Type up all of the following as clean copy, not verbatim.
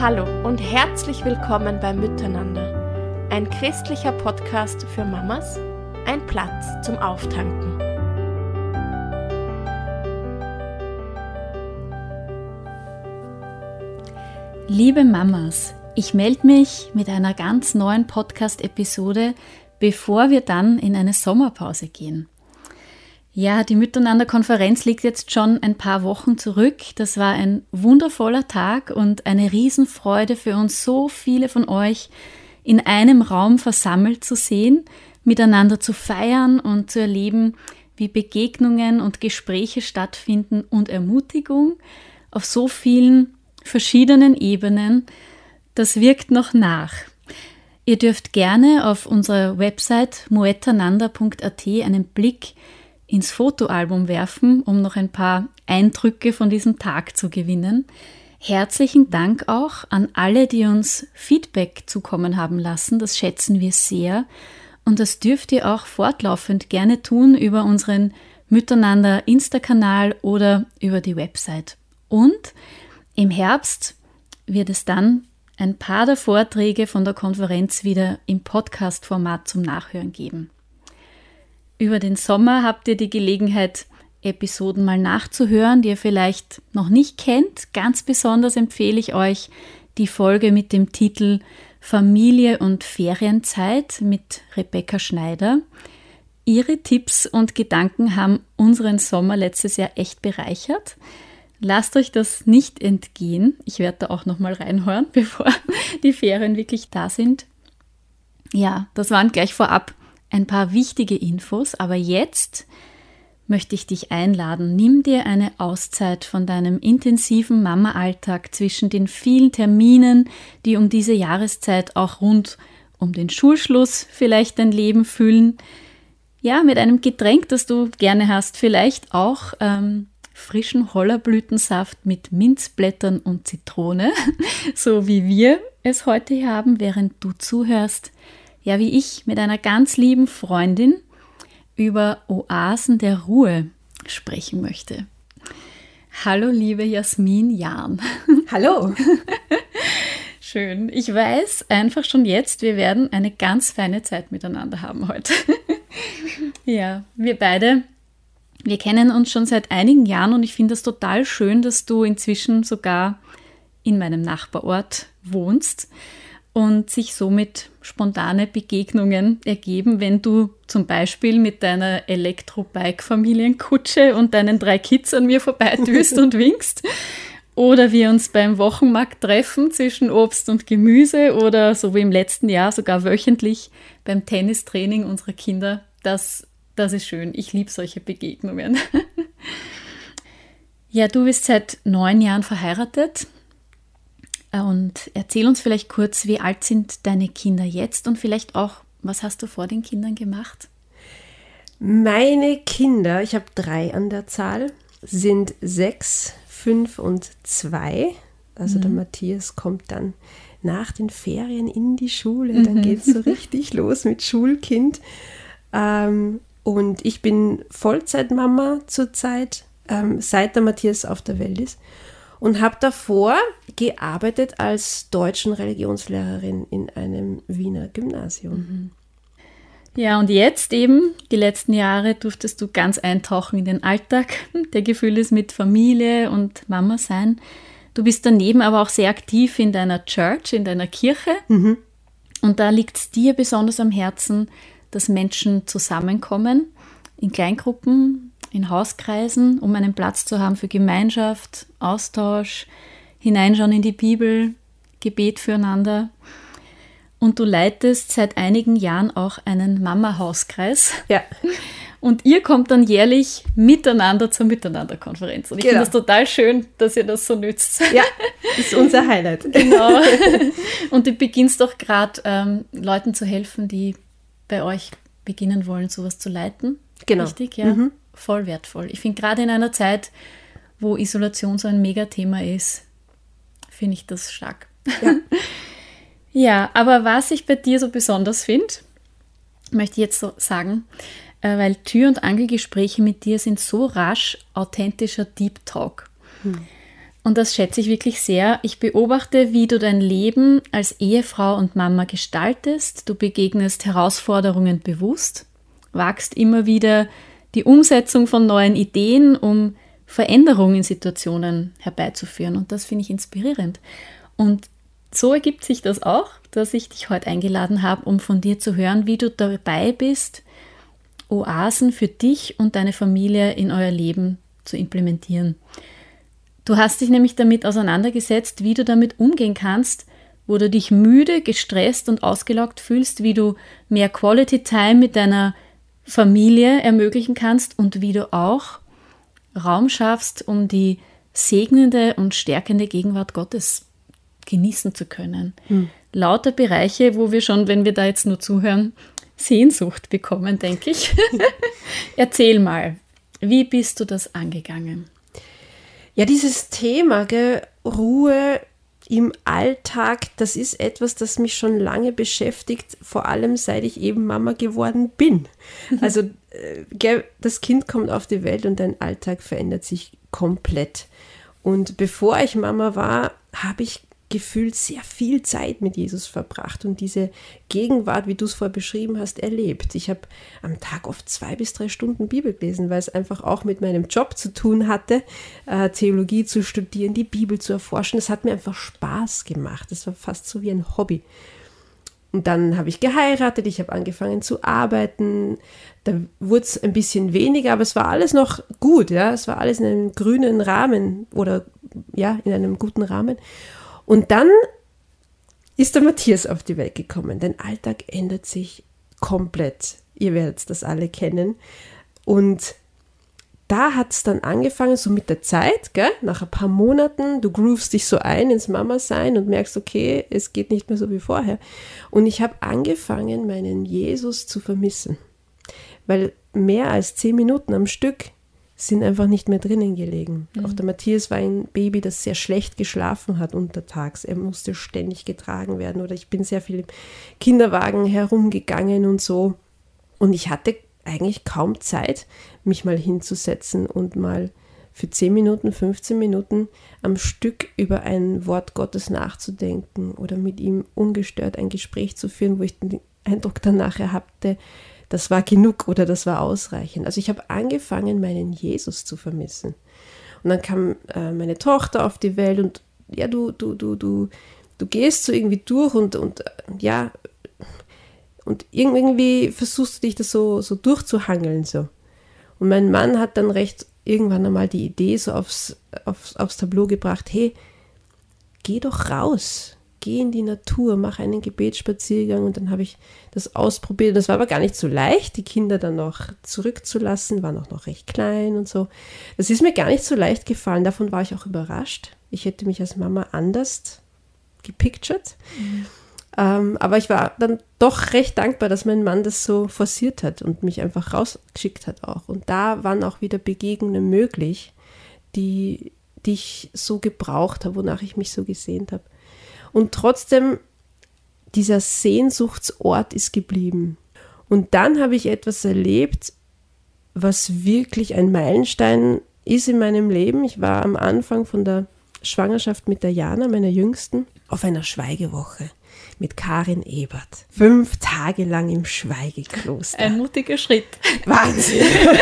Hallo und herzlich willkommen bei Miteinander, ein christlicher Podcast für Mamas, ein Platz zum Auftanken. Liebe Mamas, ich melde mich mit einer ganz neuen Podcast-Episode, bevor wir dann in eine Sommerpause gehen. Ja, die Miteinander-Konferenz liegt jetzt schon ein paar Wochen zurück. Das war ein wundervoller Tag und eine Riesenfreude für uns, so viele von euch in einem Raum versammelt zu sehen, miteinander zu feiern und zu erleben, wie Begegnungen und Gespräche stattfinden und Ermutigung auf so vielen verschiedenen Ebenen. Das wirkt noch nach. Ihr dürft gerne auf unserer Website muetananda.at einen Blick ins Fotoalbum werfen, um noch ein paar Eindrücke von diesem Tag zu gewinnen. Herzlichen Dank auch an alle, die uns Feedback zukommen haben lassen. Das schätzen wir sehr. Und das dürft ihr auch fortlaufend gerne tun über unseren Miteinander Insta-Kanal oder über die Website. Und im Herbst wird es dann ein paar der Vorträge von der Konferenz wieder im Podcast-Format zum Nachhören geben. Über den Sommer habt ihr die Gelegenheit, Episoden mal nachzuhören, die ihr vielleicht noch nicht kennt. Ganz besonders empfehle ich euch die Folge mit dem Titel Familie und Ferienzeit mit Rebecca Schneider. Ihre Tipps und Gedanken haben unseren Sommer letztes Jahr echt bereichert. Lasst euch das nicht entgehen. Ich werde da auch nochmal reinhören, bevor die Ferien wirklich da sind. Ja, das waren gleich vorab ein paar wichtige Infos, aber jetzt möchte ich dich einladen. Nimm dir eine Auszeit von deinem intensiven Mama-Alltag zwischen den vielen Terminen, die um diese Jahreszeit auch rund um den Schulschluss vielleicht dein Leben füllen. Ja, mit einem Getränk, das du gerne hast, vielleicht auch frischen Hollerblütensaft mit Minzblättern und Zitrone, so wie wir es heute hier haben, während du zuhörst. Ja, wie ich mit einer ganz lieben Freundin über Oasen der Ruhe sprechen möchte. Hallo, liebe Jasmin Jahn. Hallo. Schön. Ich weiß einfach schon jetzt, wir werden eine ganz feine Zeit miteinander haben heute. Ja, wir beide, wir kennen uns schon seit einigen Jahren und ich finde es total schön, dass du inzwischen sogar in meinem Nachbarort wohnst und sich somit spontane Begegnungen ergeben, wenn du zum Beispiel mit deiner Elektrobike-Familienkutsche und deinen 3 Kids an mir vorbeidüst und winkst. Oder wir uns beim Wochenmarkt treffen zwischen Obst und Gemüse oder so wie im letzten Jahr sogar wöchentlich beim Tennistraining unserer Kinder. Das ist schön. Ich liebe solche Begegnungen. Ja, du bist seit 9 Jahren verheiratet. Und erzähl uns vielleicht kurz, wie alt sind deine Kinder jetzt und vielleicht auch, was hast du vor den Kindern gemacht? Meine Kinder, ich habe 3 an der Zahl, sind 6, 5 und 2. Also der Matthias kommt dann nach den Ferien in die Schule. Dann geht es so richtig los mit Schulkind. Und ich bin Vollzeitmama zurzeit, seit der Matthias auf der Welt ist. Und habe davor gearbeitet als Deutsch- und Religionslehrerin in einem Wiener Gymnasium. Ja, und jetzt eben, die letzten Jahre, durftest du ganz eintauchen in den Alltag, der gefüllt ist mit Familie und Mama sein. Du bist daneben aber auch sehr aktiv in deiner Church, in deiner Kirche. Und da liegt es dir besonders am Herzen, dass Menschen zusammenkommen, in Kleingruppen, in Hauskreisen, um einen Platz zu haben für Gemeinschaft, Austausch, hineinschauen in die Bibel, Gebet füreinander. Und du leitest seit einigen Jahren auch einen Mama-Hauskreis. Ja. Und ihr kommt dann jährlich miteinander zur Miteinander-Konferenz. Und ich finde das total schön, dass ihr das so nützt. Ja, ist unser Highlight. Genau. Und du beginnst auch gerade Leuten zu helfen, die bei euch beginnen wollen, sowas zu leiten. Genau. Richtig, ja. Voll wertvoll. Ich finde, gerade in einer Zeit, wo Isolation so ein Megathema ist, finde ich das stark. Ja. Ja, aber was ich bei dir so besonders finde, möchte ich jetzt so sagen, weil Tür- und Angelgespräche mit dir sind so rasch authentischer Deep Talk. Und das schätze ich wirklich sehr. Ich beobachte, wie du dein Leben als Ehefrau und Mama gestaltest. Du begegnest Herausforderungen bewusst, wagst immer wieder die Umsetzung von neuen Ideen, um Veränderungen in Situationen herbeizuführen. Und das finde ich inspirierend. Und so ergibt sich das auch, dass ich dich heute eingeladen habe, um von dir zu hören, wie du dabei bist, Oasen für dich und deine Familie in euer Leben zu implementieren. Du hast dich nämlich damit auseinandergesetzt, wie du damit umgehen kannst, wo du dich müde, gestresst und ausgelaugt fühlst, wie du mehr Quality Time mit deiner Familie ermöglichen kannst und wie du auch Raum schaffst, um die segnende und stärkende Gegenwart Gottes genießen zu können. Lauter Bereiche, wo wir schon, wenn wir da jetzt nur zuhören, Sehnsucht bekommen, denke ich. Erzähl mal, wie bist du das angegangen? Ja, dieses Thema, Ruhe im Alltag, das ist etwas, das mich schon lange beschäftigt, vor allem seit ich eben Mama geworden bin. Also das Kind kommt auf die Welt und dein Alltag verändert sich komplett. Und bevor ich Mama war, habe ich gefühlt sehr viel Zeit mit Jesus verbracht und diese Gegenwart, wie du es vorher beschrieben hast, erlebt. Ich habe am Tag oft 2 bis 3 Stunden Bibel gelesen, weil es einfach auch mit meinem Job zu tun hatte, Theologie zu studieren, die Bibel zu erforschen. Das hat mir einfach Spaß gemacht. Das war fast so wie ein Hobby. Und dann habe ich geheiratet, ich habe angefangen zu arbeiten. Da wurde es ein bisschen weniger, aber es war alles noch gut. Ja? Es war alles in einem grünen Rahmen oder ja, in einem guten Rahmen. Und dann ist der Matthias auf die Welt gekommen. Dein Alltag ändert sich komplett. Ihr werdet das alle kennen. Und da hat es dann angefangen, so mit der Zeit, gell? Nach ein paar Monaten, du groovst dich so ein ins Mama-Sein und merkst, okay, es geht nicht mehr so wie vorher. Und ich habe angefangen, meinen Jesus zu vermissen. Weil mehr als 10 Minuten am Stück sind einfach nicht mehr drinnen gelegen. Auch der Matthias war ein Baby, das sehr schlecht geschlafen hat untertags. Er musste ständig getragen werden oder ich bin sehr viel im Kinderwagen herumgegangen und so. Und ich hatte eigentlich kaum Zeit, mich mal hinzusetzen und mal für 10 Minuten, 15 Minuten am Stück über ein Wort Gottes nachzudenken oder mit ihm ungestört ein Gespräch zu führen, wo ich den Eindruck dann nachher hatte, das war genug oder das war ausreichend. Also ich habe angefangen, meinen Jesus zu vermissen. Und dann kam meine Tochter auf die Welt und ja, du gehst so irgendwie durch und ja, und irgendwie versuchst du dich das so durchzuhangeln so. Und mein Mann hat dann recht irgendwann einmal die Idee so aufs Tableau gebracht, hey, geh doch raus. Geh in die Natur, mach einen Gebetsspaziergang und dann habe ich das ausprobiert. Das war aber gar nicht so leicht, die Kinder dann noch zurückzulassen, waren auch noch recht klein und so. Das ist mir gar nicht so leicht gefallen, davon war ich auch überrascht. Ich hätte mich als Mama anders gepictured. Aber ich war dann doch recht dankbar, dass mein Mann das so forciert hat und mich einfach rausgeschickt hat auch. Und da waren auch wieder Begegnungen möglich, die ich so gebraucht habe, wonach ich mich so gesehnt habe. Und trotzdem, dieser Sehnsuchtsort ist geblieben. Und dann habe ich etwas erlebt, was wirklich ein Meilenstein ist in meinem Leben. Ich war am Anfang von der Schwangerschaft mit der Jana, meiner Jüngsten, auf einer Schweigewoche mit Karin Ebert. 5 Tage lang im Schweigekloster. Ein mutiger Schritt. Wahnsinn.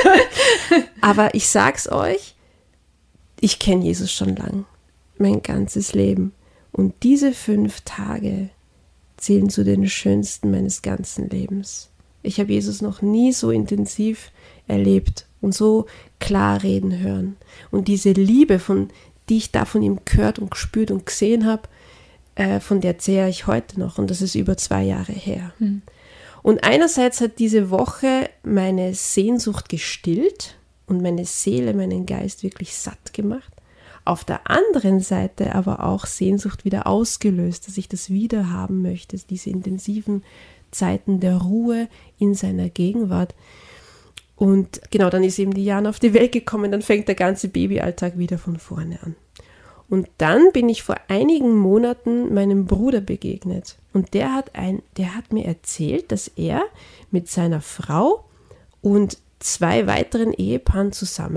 Aber ich sag's euch, ich kenne Jesus schon lang, mein ganzes Leben. Und diese 5 Tage zählen zu den schönsten meines ganzen Lebens. Ich habe Jesus noch nie so intensiv erlebt und so klar reden hören. Und diese Liebe, die ich da von ihm gehört und gespürt und gesehen habe, von der zehre ich heute noch. Und das ist über 2 Jahre her. Und einerseits hat diese Woche meine Sehnsucht gestillt und meine Seele, meinen Geist wirklich satt gemacht. Auf der anderen Seite aber auch Sehnsucht wieder ausgelöst, dass ich das wieder haben möchte, diese intensiven Zeiten der Ruhe in seiner Gegenwart. Und genau, dann ist eben die Jana auf die Welt gekommen, dann fängt der ganze Babyalltag wieder von vorne an. Und dann bin ich vor einigen Monaten meinem Bruder begegnet und der hat mir erzählt, dass er mit seiner Frau und 2 weiteren Ehepaaren zusammen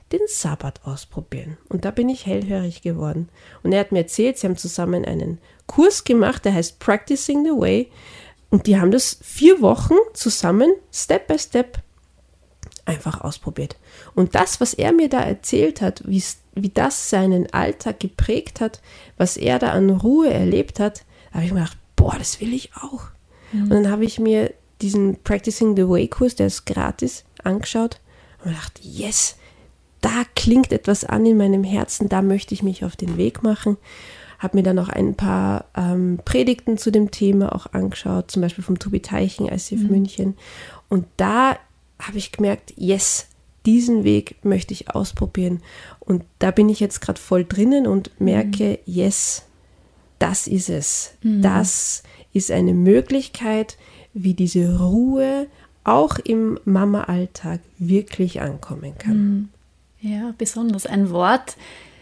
den Sabbat ausprobieren. Und da bin ich hellhörig geworden. Und er hat mir erzählt, sie haben zusammen einen Kurs gemacht, der heißt Practicing the Way. Und die haben das 4 Wochen zusammen, Step by Step, einfach ausprobiert. Und das, was er mir da erzählt hat, wie das seinen Alltag geprägt hat, was er da an Ruhe erlebt hat, da habe ich mir gedacht, boah, das will ich auch. Und dann habe ich mir diesen Practicing the Way Kurs, der ist gratis, angeschaut und gedacht, yes, da klingt etwas an in meinem Herzen, da möchte ich mich auf den Weg machen. Habe mir dann auch ein paar Predigten zu dem Thema auch angeschaut, zum Beispiel vom Tobi Teichen, ICF München. Und da habe ich gemerkt, yes, diesen Weg möchte ich ausprobieren. Und da bin ich jetzt gerade voll drinnen und merke, yes, das ist es. Das ist eine Möglichkeit, wie diese Ruhe auch im Mama-Alltag wirklich ankommen kann. Ja, besonders. Ein Wort,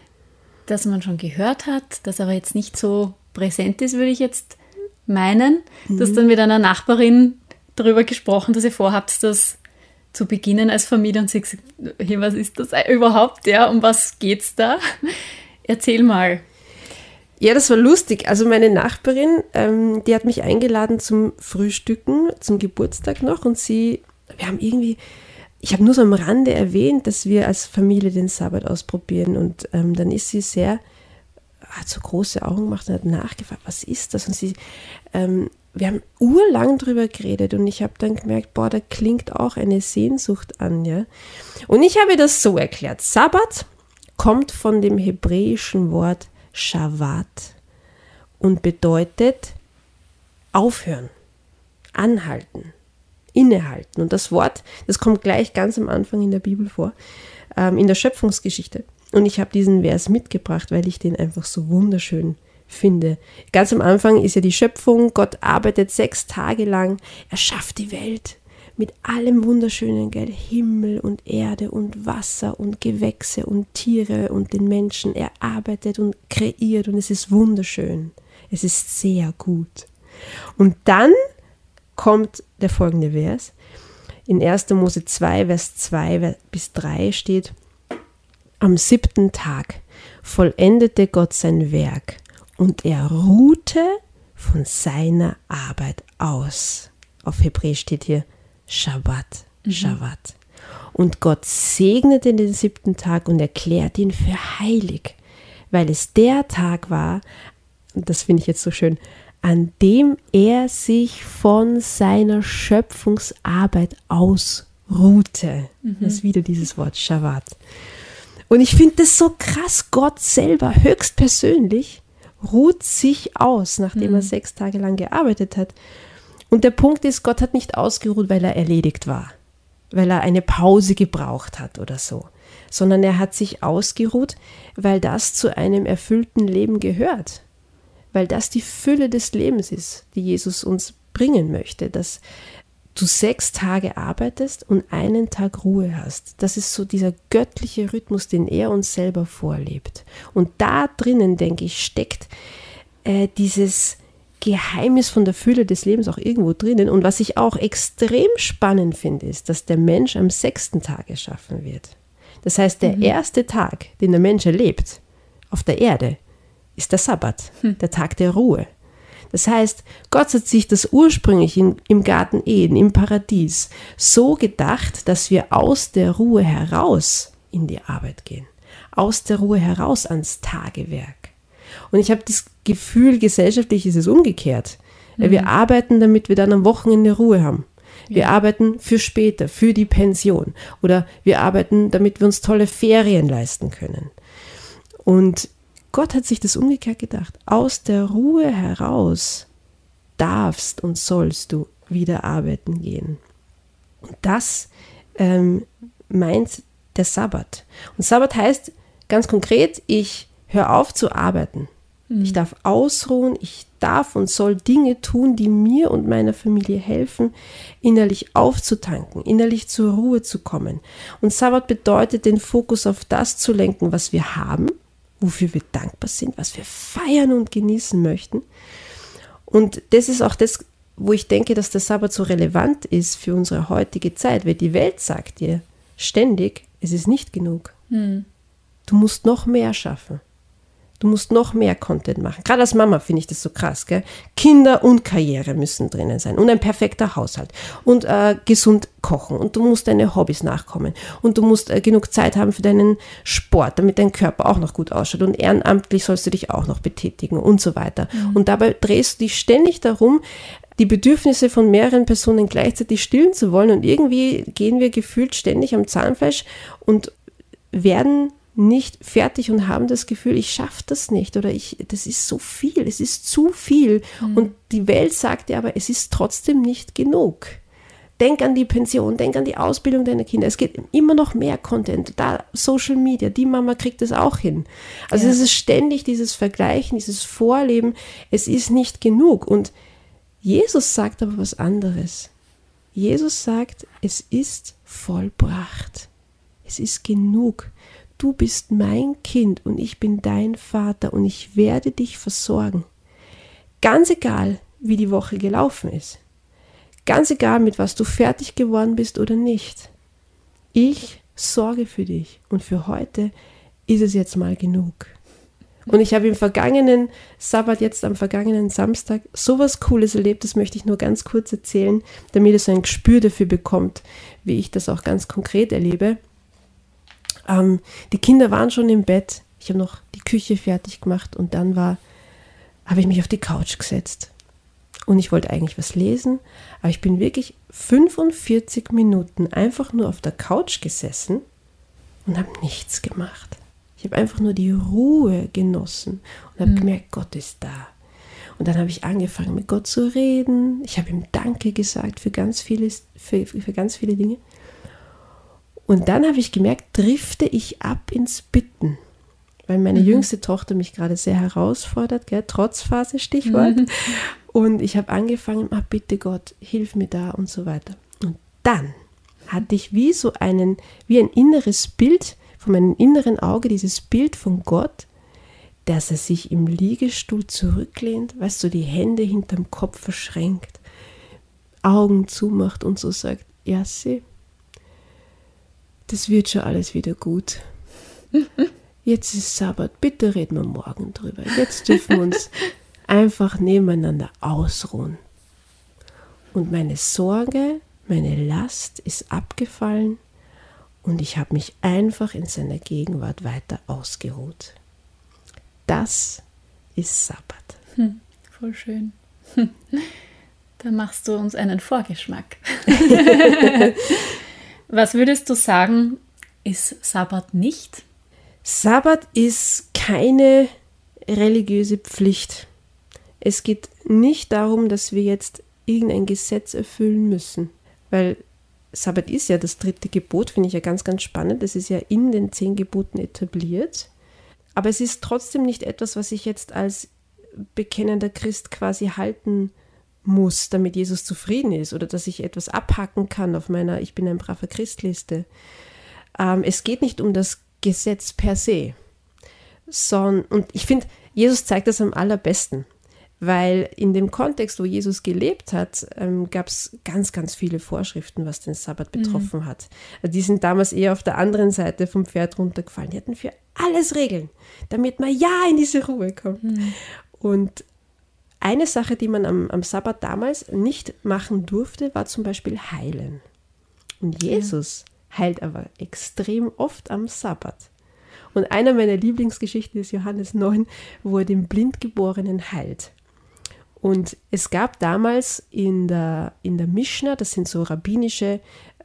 das man schon gehört hat, das aber jetzt nicht so präsent ist, würde ich jetzt meinen. Du hast dann mit einer Nachbarin darüber gesprochen, dass ihr vorhabt, das zu beginnen als Familie, und sie gesagt, hey, was ist das überhaupt? Ja, um was geht's da? Erzähl mal. Ja, das war lustig. Also meine Nachbarin, die hat mich eingeladen zum Frühstücken, zum Geburtstag noch, und wir haben irgendwie, ich habe nur so am Rande erwähnt, dass wir als Familie den Sabbat ausprobieren, und dann ist sie hat so große Augen gemacht und hat nachgefragt, was ist das? Und wir haben urlang drüber geredet, und ich habe dann gemerkt, boah, da klingt auch eine Sehnsucht an, ja. Und ich habe das so erklärt, Sabbat kommt von dem hebräischen Wort Shabbat und bedeutet aufhören, anhalten, innehalten. Und das Wort, das kommt gleich ganz am Anfang in der Bibel vor, in der Schöpfungsgeschichte. Und ich habe diesen Vers mitgebracht, weil ich den einfach so wunderschön finde. Ganz am Anfang ist ja die Schöpfung, Gott arbeitet 6 Tage lang, er schafft die Welt mit allem Wunderschönen, gell? Himmel und Erde und Wasser und Gewächse und Tiere und den Menschen. Er arbeitet und kreiert, und es ist wunderschön. Es ist sehr gut. Und dann kommt der folgende Vers. In 1. Mose 2, Vers 2 bis 3 steht: Am 7. Tag vollendete Gott sein Werk, und er ruhte von seiner Arbeit aus. Auf Hebräisch steht hier Shabbat, Shabbat. Und Gott segnete den 7. Tag und erklärte ihn für heilig, weil es der Tag war, und das finde ich jetzt so schön, an dem er sich von seiner Schöpfungsarbeit ausruhte. Das ist wieder dieses Wort Shabbat. Und ich finde das so krass, Gott selber höchstpersönlich ruht sich aus, nachdem er 6 Tage lang gearbeitet hat. Und der Punkt ist, Gott hat nicht ausgeruht, weil er erledigt war, weil er eine Pause gebraucht hat oder so, sondern er hat sich ausgeruht, weil das zu einem erfüllten Leben gehört, weil das die Fülle des Lebens ist, die Jesus uns bringen möchte, dass du 6 Tage arbeitest und einen Tag Ruhe hast. Das ist so dieser göttliche Rhythmus, den er uns selber vorlebt. Und da drinnen, denke ich, steckt dieses Geheimnis von der Fülle des Lebens auch irgendwo drinnen. Und was ich auch extrem spannend finde, ist, dass der Mensch am 6. Tag erschaffen wird. Das heißt, der erste Tag, den der Mensch erlebt auf der Erde, ist der Sabbat, der Tag der Ruhe. Das heißt, Gott hat sich das ursprünglich im Garten Eden, im Paradies, so gedacht, dass wir aus der Ruhe heraus in die Arbeit gehen. Aus der Ruhe heraus ans Tagewerk. Und ich habe das Gefühl, gesellschaftlich ist es umgekehrt. Wir arbeiten, damit wir dann am Wochenende Ruhe haben. Wir arbeiten für später, für die Pension. Oder wir arbeiten, damit wir uns tolle Ferien leisten können. Und Gott hat sich das umgekehrt gedacht. Aus der Ruhe heraus darfst und sollst du wieder arbeiten gehen. Und das meint der Sabbat. Und Sabbat heißt ganz konkret, ich höre auf zu arbeiten. Ich darf ausruhen, ich darf und soll Dinge tun, die mir und meiner Familie helfen, innerlich aufzutanken, innerlich zur Ruhe zu kommen. Und Sabbat bedeutet, den Fokus auf das zu lenken, was wir haben, wofür wir dankbar sind, was wir feiern und genießen möchten. Und das ist auch das, wo ich denke, dass der Sabbat so relevant ist für unsere heutige Zeit, weil die Welt sagt dir ständig, es ist nicht genug, Du musst noch mehr schaffen. Du musst noch mehr Content machen. Gerade als Mama finde ich das so krass, gell? Kinder und Karriere müssen drinnen sein und ein perfekter Haushalt und gesund kochen und du musst deine Hobbys nachkommen und du musst genug Zeit haben für deinen Sport, damit dein Körper auch noch gut ausschaut und ehrenamtlich sollst du dich auch noch betätigen und so weiter. Und dabei drehst du dich ständig darum, die Bedürfnisse von mehreren Personen gleichzeitig stillen zu wollen und irgendwie gehen wir gefühlt ständig am Zahnfleisch und werden nicht fertig und haben das Gefühl, ich schaffe das nicht oder das ist so viel, es ist zu viel. Und die Welt sagt dir aber, es ist trotzdem nicht genug. Denk an die Pension, denk an die Ausbildung deiner Kinder. Es geht immer noch mehr Content, da Social Media, die Mama kriegt es auch hin. Also es ist ständig dieses Vergleichen, dieses Vorleben, es ist nicht genug. Und Jesus sagt aber was anderes. Jesus sagt, es ist vollbracht. Es ist genug. Du bist mein Kind und ich bin dein Vater und ich werde dich versorgen. Ganz egal, wie die Woche gelaufen ist. Ganz egal, mit was du fertig geworden bist oder nicht. Ich sorge für dich und für heute ist es jetzt mal genug. Und ich habe im vergangenen Sabbat, jetzt am vergangenen Samstag, sowas Cooles erlebt, das möchte ich nur ganz kurz erzählen, damit ihr so ein Gespür dafür bekommt, wie ich das auch ganz konkret erlebe. Die Kinder waren schon im Bett, ich habe noch die Küche fertig gemacht und dann habe ich mich auf die Couch gesetzt. Und ich wollte eigentlich was lesen, aber ich bin wirklich 45 Minuten einfach nur auf der Couch gesessen und habe nichts gemacht. Ich habe einfach nur die Ruhe genossen und habe gemerkt, Gott ist da. Und dann habe ich angefangen, mit Gott zu reden. Ich habe ihm Danke gesagt für ganz viele Dinge. Und dann habe ich gemerkt, drifte ich ab ins Bitten, weil meine jüngste Tochter mich gerade sehr herausfordert, gell? Trotzphase, Stichwort. Und ich habe angefangen, bitte Gott, hilf mir da und so weiter. Und dann hatte ich wie ein inneres Bild von meinem inneren Auge, dieses Bild von Gott, dass er sich im Liegestuhl zurücklehnt, weißt du, die Hände hinterm Kopf verschränkt, Augen zumacht und so sagt, Jassi, das wird schon alles wieder gut. Jetzt ist Sabbat, bitte reden wir morgen drüber. Jetzt dürfen wir uns einfach nebeneinander ausruhen. Und meine Sorge, meine Last ist abgefallen und ich habe mich einfach in seiner Gegenwart weiter ausgeruht. Das ist Sabbat. Voll schön. Da machst du uns einen Vorgeschmack. Was würdest du sagen, ist Sabbat nicht? Sabbat ist keine religiöse Pflicht. Es geht nicht darum, dass wir jetzt irgendein Gesetz erfüllen müssen, weil Sabbat ist ja das 3. Gebot, finde ich ja ganz, ganz spannend. Das ist ja in den 10 Geboten etabliert. Aber es ist trotzdem nicht etwas, was ich jetzt als bekennender Christ quasi halten muss, damit Jesus zufrieden ist oder dass ich etwas abhaken kann auf meiner Ich bin ein braver Christliste. Es geht nicht um das Gesetz per se, und ich finde, Jesus zeigt das am allerbesten, weil in dem Kontext, wo Jesus gelebt hat, gab es ganz, ganz viele Vorschriften, was den Sabbat betroffen hat. Also die sind damals eher auf der anderen Seite vom Pferd runtergefallen. Die hatten für alles Regeln, damit man ja in diese Ruhe kommt. Und eine Sache, die man am Sabbat damals nicht machen durfte, war zum Beispiel heilen. Und Jesus heilt aber extrem oft am Sabbat. Und einer meiner Lieblingsgeschichten ist Johannes 9, wo er den Blindgeborenen heilt. Und es gab damals in der Mischna, das sind so rabbinische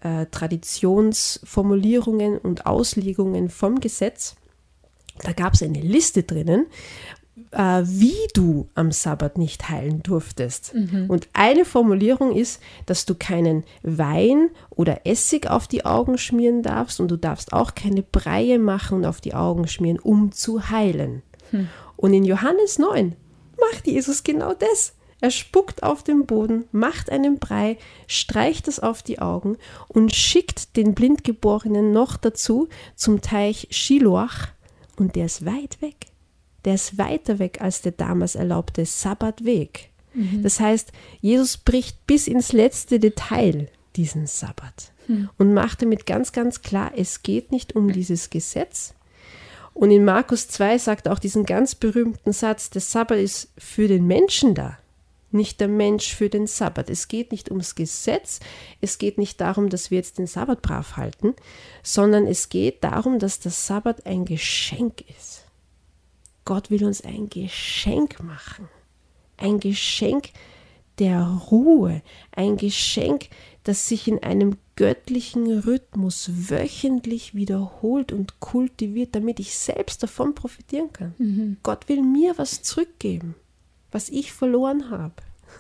Traditionsformulierungen und Auslegungen vom Gesetz, da gab es eine Liste drinnen, wie du am Sabbat nicht heilen durftest. Und eine Formulierung ist, dass du keinen Wein oder Essig auf die Augen schmieren darfst und du darfst auch keine Breie machen und auf die Augen schmieren, um zu heilen. Und in Johannes 9 macht Jesus genau das. Er spuckt auf den Boden, macht einen Brei, streicht es auf die Augen und schickt den Blindgeborenen noch dazu zum Teich Shiloach und der ist weit weg. Der ist weiter weg als der damals erlaubte Sabbatweg. Das heißt, Jesus bricht bis ins letzte Detail diesen Sabbat. Und macht damit ganz, ganz klar, es geht nicht um dieses Gesetz. Und in Markus 2 sagt er auch diesen ganz berühmten Satz, der Sabbat ist für den Menschen da, nicht der Mensch für den Sabbat. Es geht nicht ums Gesetz, es geht nicht darum, dass wir jetzt den Sabbat brav halten, sondern es geht darum, dass der Sabbat ein Geschenk ist. Gott will uns ein Geschenk machen, ein Geschenk der Ruhe, ein Geschenk, das sich in einem göttlichen Rhythmus wöchentlich wiederholt und kultiviert, damit ich selbst davon profitieren kann. Gott will mir was zurückgeben, was ich verloren habe.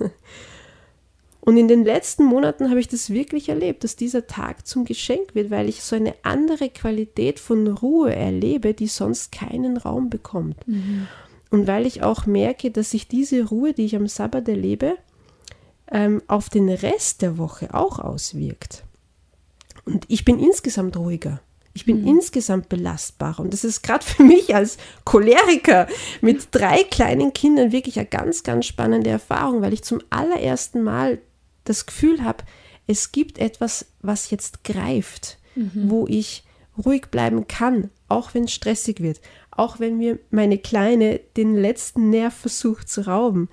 Und in den letzten Monaten habe ich das wirklich erlebt, dass dieser Tag zum Geschenk wird, weil ich so eine andere Qualität von Ruhe erlebe, die sonst keinen Raum bekommt. Und weil ich auch merke, dass sich diese Ruhe, die ich am Sabbat erlebe, auf den Rest der Woche auch auswirkt. Und ich bin insgesamt ruhiger. Ich bin insgesamt belastbarer. Und das ist gerade für mich als Choleriker mit 3 kleinen Kindern wirklich eine ganz, ganz spannende Erfahrung, weil ich zum allerersten Mal das Gefühl habe, es gibt etwas, was jetzt greift, wo ich ruhig bleiben kann, auch wenn es stressig wird, auch wenn mir meine Kleine den letzten Nerv versucht zu rauben,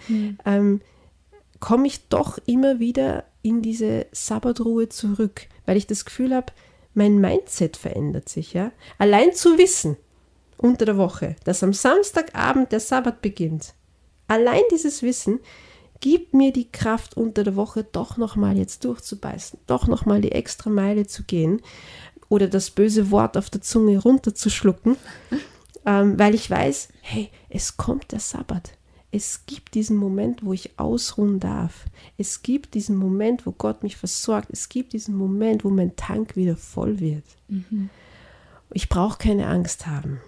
komme ich doch immer wieder in diese Sabbatruhe zurück, weil ich das Gefühl habe, mein Mindset verändert sich. Ja? Allein zu wissen, unter der Woche, dass am Samstagabend der Sabbat beginnt, allein dieses Wissen gibt mir die Kraft, unter der Woche doch nochmal jetzt durchzubeißen, doch nochmal die extra Meile zu gehen oder das böse Wort auf der Zunge runterzuschlucken, weil ich weiß, hey, es kommt der Sabbat. Es gibt diesen Moment, wo ich ausruhen darf. Es gibt diesen Moment, wo Gott mich versorgt. Es gibt diesen Moment, wo mein Tank wieder voll wird. Ich brauche keine Angst haben.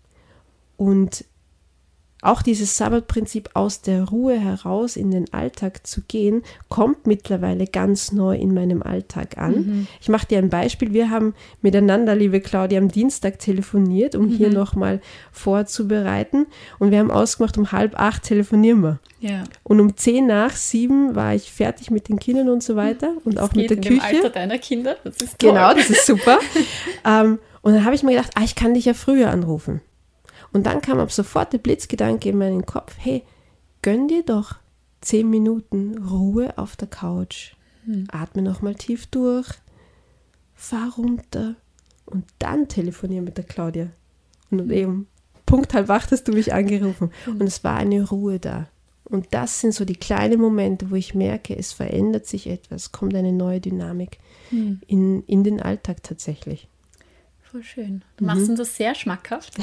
Und auch dieses Sabbatprinzip, aus der Ruhe heraus in den Alltag zu gehen, kommt mittlerweile ganz neu in meinem Alltag an. Ich mache dir ein Beispiel. Wir haben miteinander, liebe Claudia, am Dienstag telefoniert, um hier nochmal vorzubereiten. Und wir haben ausgemacht, um 7:30 telefonieren wir. Ja. Und um 6:10 war ich fertig mit den Kindern und so weiter. Und auch mit der Küche. Das geht in dem Alter deiner Kinder. Das ist toll. Genau, das ist super. Und dann habe ich mir gedacht, ich kann dich ja früher anrufen. Und dann kam ab sofort der Blitzgedanke in meinen Kopf, hey, gönn dir doch 10 Minuten Ruhe auf der Couch. Atme nochmal tief durch, fahr runter und dann telefoniere mit der Claudia. Und eben Punkt 7:30 hast du mich angerufen. Und es war eine Ruhe da. Und das sind so die kleinen Momente, wo ich merke, es verändert sich etwas, kommt eine neue Dynamik in den Alltag tatsächlich. Voll schön. Du machst uns das sehr schmackhaft.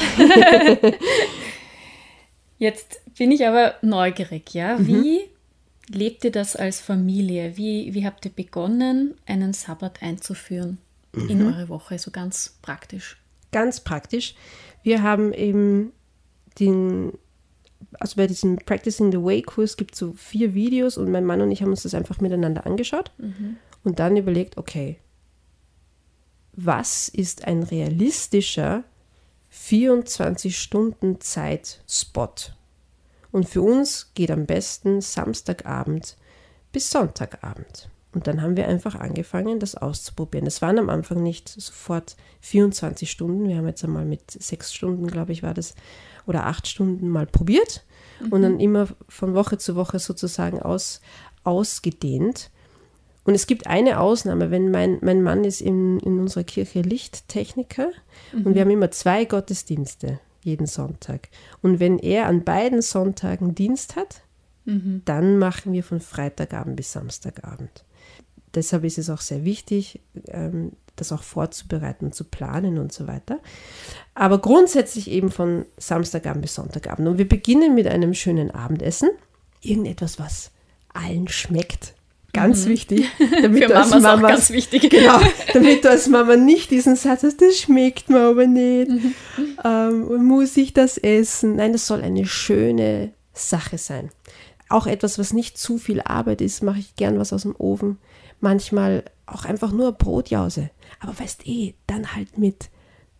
Jetzt bin ich aber neugierig, ja? Wie lebt ihr das als Familie? Wie habt ihr begonnen, einen Sabbat einzuführen in eure Woche, so ganz praktisch? Ganz praktisch. Wir haben eben also bei diesem Practicing the Way Kurs gibt es so 4 Videos und mein Mann und ich haben uns das einfach miteinander angeschaut und dann überlegt, okay, was ist ein realistischer 24-Stunden-Zeit-Spot? Und für uns geht am besten Samstagabend bis Sonntagabend. Und dann haben wir einfach angefangen, das auszuprobieren. Das waren am Anfang nicht sofort 24 Stunden. Wir haben jetzt einmal mit 6 Stunden, glaube ich, war das, oder 8 Stunden mal probiert. Und dann immer von Woche zu Woche sozusagen ausgedehnt. Und es gibt eine Ausnahme, wenn mein Mann ist in unserer Kirche Lichttechniker und wir haben immer 2 Gottesdienste jeden Sonntag. Und wenn er an beiden Sonntagen Dienst hat, dann machen wir von Freitagabend bis Samstagabend. Deshalb ist es auch sehr wichtig, das auch vorzubereiten und zu planen und so weiter. Aber grundsätzlich eben von Samstagabend bis Sonntagabend. Und wir beginnen mit einem schönen Abendessen. Irgendetwas, was allen schmeckt. Ganz wichtig. Damit für Mamas auch ganz wichtig. Genau, damit du als Mama nicht diesen Satz hast, das schmeckt mir aber nicht. Und muss ich das essen? Nein, das soll eine schöne Sache sein. Auch etwas, was nicht zu viel Arbeit ist, mache ich gern was aus dem Ofen. Manchmal auch einfach nur Brotjause. Aber weißt dann halt mit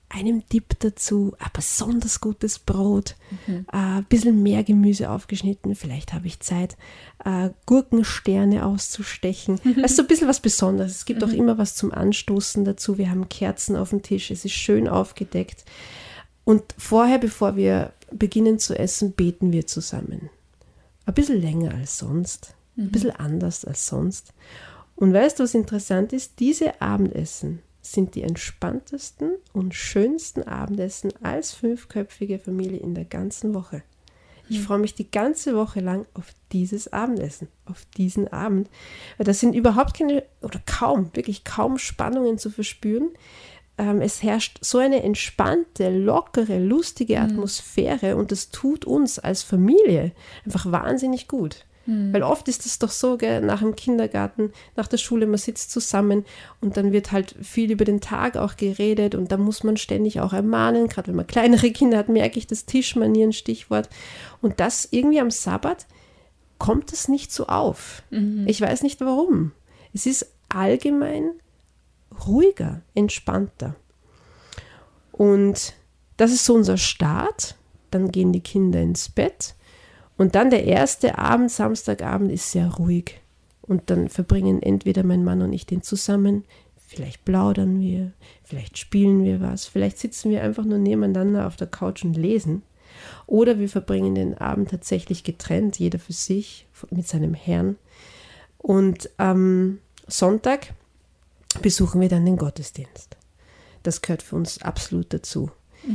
einem Dip dazu, ein besonders gutes Brot, ein bisschen mehr Gemüse aufgeschnitten, vielleicht habe ich Zeit, Gurkensterne auszustechen. Das ist so ein bisschen was Besonderes. Es gibt auch immer was zum Anstoßen dazu. Wir haben Kerzen auf dem Tisch, es ist schön aufgedeckt. Und vorher, bevor wir beginnen zu essen, beten wir zusammen. Ein bisschen länger als sonst, ein bisschen anders als sonst. Und weißt du, was interessant ist? Diese Abendessen sind die entspanntesten und schönsten Abendessen als 5-köpfige Familie in der ganzen Woche. Ich freue mich die ganze Woche lang auf dieses Abendessen, auf diesen Abend. Weil da sind überhaupt keine, oder wirklich kaum Spannungen zu verspüren. Es herrscht so eine entspannte, lockere, lustige Atmosphäre und das tut uns als Familie einfach wahnsinnig gut. Weil oft ist es doch so, gell, nach dem Kindergarten, nach der Schule, man sitzt zusammen und dann wird halt viel über den Tag auch geredet und da muss man ständig auch ermahnen, gerade wenn man kleinere Kinder hat, merke ich das Tischmanieren, Stichwort. Und das irgendwie am Sabbat kommt es nicht so auf. Ich weiß nicht warum. Es ist allgemein ruhiger, entspannter. Und das ist so unser Start. Dann gehen die Kinder ins Bett. Und dann der erste Abend, Samstagabend, ist sehr ruhig. Und dann verbringen entweder mein Mann und ich den zusammen. Vielleicht plaudern wir, vielleicht spielen wir was, vielleicht sitzen wir einfach nur nebeneinander auf der Couch und lesen. Oder wir verbringen den Abend tatsächlich getrennt, jeder für sich, mit seinem Herrn. Und am Sonntag besuchen wir dann den Gottesdienst. Das gehört für uns absolut dazu.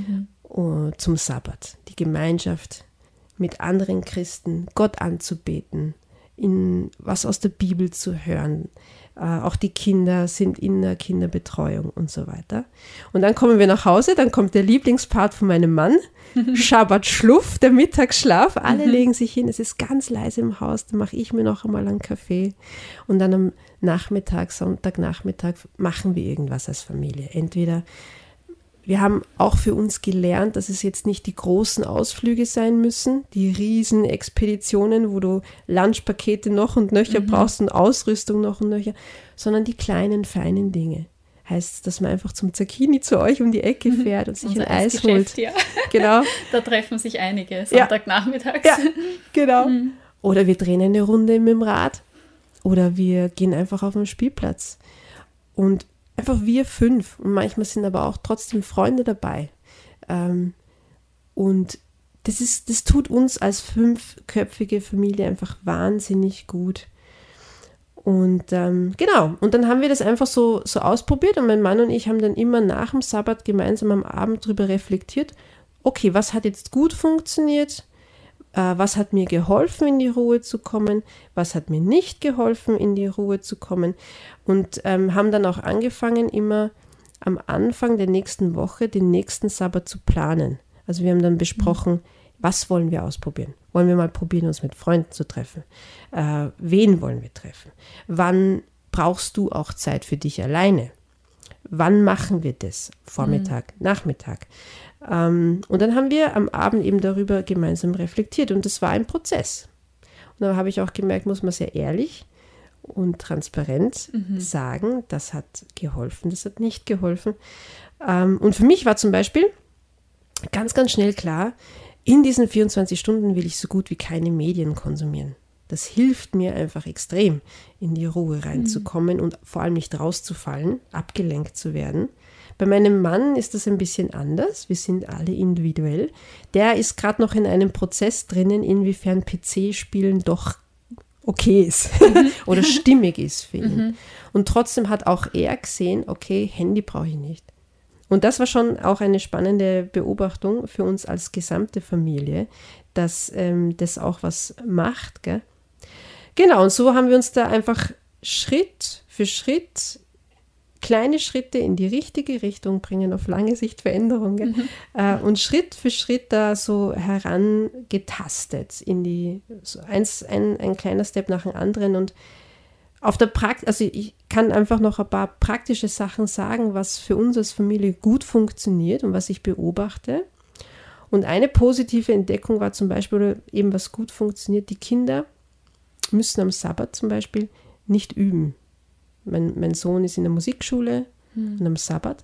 Zum Sabbat. Die Gemeinschaft mit anderen Christen, Gott anzubeten, was aus der Bibel zu hören. Auch die Kinder sind in der Kinderbetreuung und so weiter. Und dann kommen wir nach Hause, dann kommt der Lieblingspart von meinem Mann, Schabbat-Schluff, der Mittagsschlaf. Alle legen sich hin, es ist ganz leise im Haus, dann mache ich mir noch einmal einen Kaffee. Und dann am Nachmittag, Sonntagnachmittag, machen wir irgendwas als Familie. Entweder wir haben auch für uns gelernt, dass es jetzt nicht die großen Ausflüge sein müssen, die riesen Expeditionen, wo du Lunchpakete noch und nöcher brauchst und Ausrüstung noch und nöcher, sondern die kleinen, feinen Dinge. Heißt, dass man einfach zum Zucchini zu euch um die Ecke fährt und sich ein Eis holt. Ja. Genau. Da treffen sich einige Sonntagnachmittags. Ja, genau. Oder wir drehen eine Runde mit dem Rad. Oder wir gehen einfach auf den Spielplatz. Und einfach wir 5 und manchmal sind aber auch trotzdem Freunde dabei. Und das tut uns als 5-köpfige Familie einfach wahnsinnig gut. Und genau, und dann haben wir das einfach so ausprobiert und mein Mann und ich haben dann immer nach dem Sabbat gemeinsam am Abend drüber reflektiert, okay, was hat jetzt gut funktioniert? Was hat mir geholfen, in die Ruhe zu kommen? Was hat mir nicht geholfen, in die Ruhe zu kommen? Und haben dann auch angefangen, immer am Anfang der nächsten Woche den nächsten Sabbat zu planen. Also wir haben dann besprochen, was wollen wir ausprobieren? Wollen wir mal probieren, uns mit Freunden zu treffen? Wen wollen wir treffen? Wann brauchst du auch Zeit für dich alleine? Wann machen wir das? Vormittag, Nachmittag? Und dann haben wir am Abend eben darüber gemeinsam reflektiert und das war ein Prozess. Und dann habe ich auch gemerkt, muss man sehr ehrlich und transparent sagen, das hat geholfen, das hat nicht geholfen. Und für mich war zum Beispiel ganz, ganz schnell klar, in diesen 24 Stunden will ich so gut wie keine Medien konsumieren. Das hilft mir einfach extrem, in die Ruhe reinzukommen und vor allem nicht rauszufallen, abgelenkt zu werden. Bei meinem Mann ist das ein bisschen anders. Wir sind alle individuell. Der ist gerade noch in einem Prozess drinnen, inwiefern PC-Spielen doch okay ist oder stimmig ist für ihn. Und trotzdem hat auch er gesehen, okay, Handy brauche ich nicht. Und das war schon auch eine spannende Beobachtung für uns als gesamte Familie, dass das auch was macht. Gell? Genau, und so haben wir uns da einfach Schritt für Schritt kleine Schritte in die richtige Richtung bringen, auf lange Sicht Veränderung. Gell? Und Schritt für Schritt da so herangetastet in die, so ein kleiner Step nach dem anderen. Und auf der also ich kann einfach noch ein paar praktische Sachen sagen, was für uns als Familie gut funktioniert und was ich beobachte. Und eine positive Entdeckung war zum Beispiel eben, was gut funktioniert. Die Kinder müssen am Sabbat zum Beispiel nicht üben. Mein Sohn ist in der Musikschule und am Sabbat, er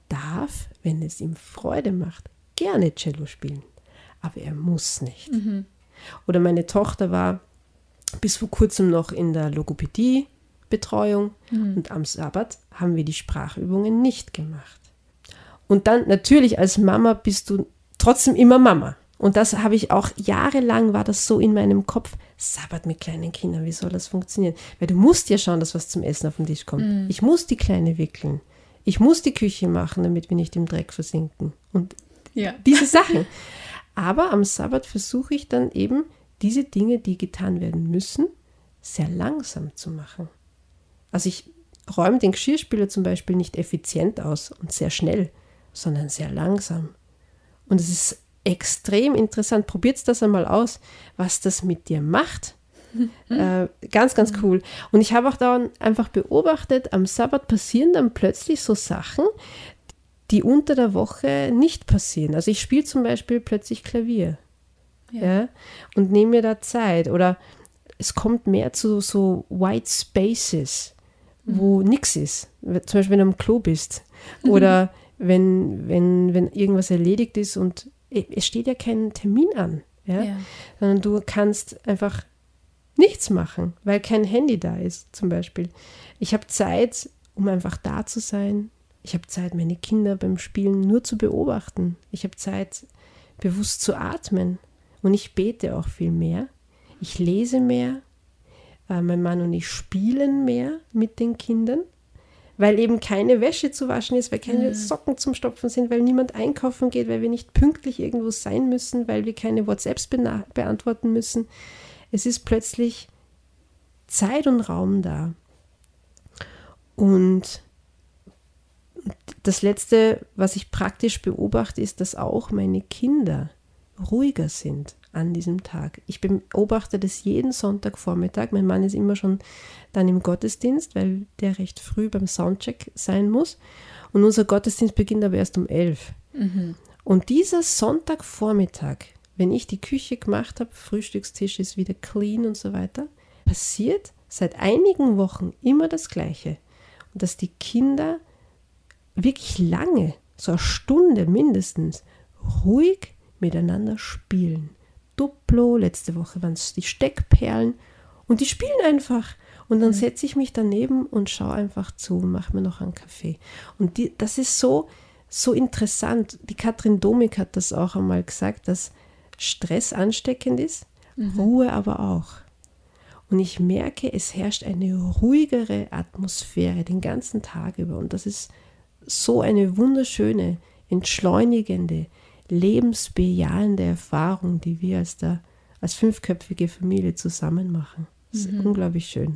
darf, wenn es ihm Freude macht, gerne Cello spielen, aber er muss nicht. Oder meine Tochter war bis vor kurzem noch in der Logopädie-Betreuung und am Sabbat haben wir die Sprachübungen nicht gemacht. Und dann natürlich als Mama bist du trotzdem immer Mama. Und das habe ich auch jahrelang, war das so in meinem Kopf, Sabbat mit kleinen Kindern, wie soll das funktionieren? Weil du musst ja schauen, dass was zum Essen auf den Tisch kommt. Ich muss die Kleine wickeln. Ich muss die Küche machen, damit wir nicht im Dreck versinken. Und diese Sachen. Aber am Sabbat versuche ich dann eben, diese Dinge, die getan werden müssen, sehr langsam zu machen. Also ich räume den Geschirrspüler zum Beispiel nicht effizient aus und sehr schnell, sondern sehr langsam. Und es ist extrem interessant. Probiert das einmal aus, was das mit dir macht. Ganz, ganz cool. Und ich habe auch dann einfach beobachtet, am Sabbat passieren dann plötzlich so Sachen, die unter der Woche nicht passieren. Also ich spiele zum Beispiel plötzlich Klavier. Ja, und nehme mir da Zeit. Oder es kommt mehr zu so White Spaces, wo nichts ist. Zum Beispiel, wenn du am Klo bist. Oder wenn irgendwas erledigt ist und es steht ja kein Termin an. Sondern du kannst einfach nichts machen, weil kein Handy da ist, zum Beispiel. Ich habe Zeit, um einfach da zu sein. Ich habe Zeit, meine Kinder beim Spielen nur zu beobachten. Ich habe Zeit, bewusst zu atmen. Und ich bete auch viel mehr. Ich lese mehr. Mein Mann und ich spielen mehr mit den Kindern, weil eben keine Wäsche zu waschen ist, weil keine Socken zum Stopfen sind, weil niemand einkaufen geht, weil wir nicht pünktlich irgendwo sein müssen, weil wir keine WhatsApps beantworten müssen. Es ist plötzlich Zeit und Raum da. Und das Letzte, was ich praktisch beobachte, ist, dass auch meine Kinder ruhiger sind an diesem Tag. Ich beobachte das jeden Sonntagvormittag. Mein Mann ist immer schon dann im Gottesdienst, weil der recht früh beim Soundcheck sein muss. Und unser Gottesdienst beginnt aber erst um 11. Und dieser Sonntagvormittag, wenn ich die Küche gemacht habe, Frühstückstisch ist wieder clean und so weiter, passiert seit einigen Wochen immer das Gleiche. Und dass die Kinder wirklich lange, so eine Stunde mindestens, ruhig miteinander spielen. Duplo, letzte Woche waren es die Steckperlen und die spielen einfach. Und dann setze ich mich daneben und schaue einfach zu und mache mir noch einen Kaffee. Und das ist so interessant. Die Katrin Domig hat das auch einmal gesagt, dass Stress ansteckend ist, Ruhe aber auch. Und ich merke, es herrscht eine ruhigere Atmosphäre den ganzen Tag über. Und das ist so eine wunderschöne, entschleunigende, lebensbejahende Erfahrung, die wir als 5-köpfige Familie zusammen machen. Das ist unglaublich schön.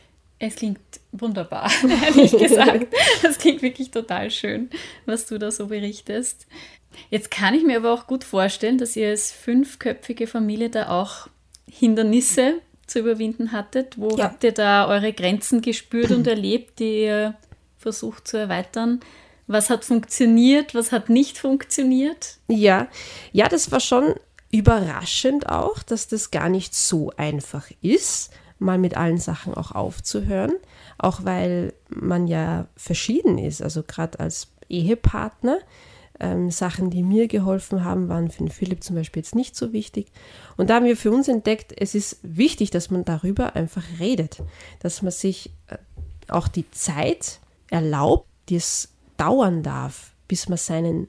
Es klingt wunderbar, ehrlich gesagt. Das klingt wirklich total schön, was du da so berichtest. Jetzt kann ich mir aber auch gut vorstellen, dass ihr als 5-köpfige Familie da auch Hindernisse zu überwinden hattet. Wo habt ihr da eure Grenzen gespürt und erlebt, die ihr versucht zu erweitern? Was hat funktioniert, was hat nicht funktioniert? Ja, das war schon überraschend auch, dass das gar nicht so einfach ist, mal mit allen Sachen auch aufzuhören, auch weil man ja verschieden ist, also gerade als Ehepartner. Sachen, die mir geholfen haben, waren für den Philipp zum Beispiel jetzt nicht so wichtig. Und da haben wir für uns entdeckt, es ist wichtig, dass man darüber einfach redet, dass man sich auch die Zeit erlaubt, die es dauern darf, bis man seinen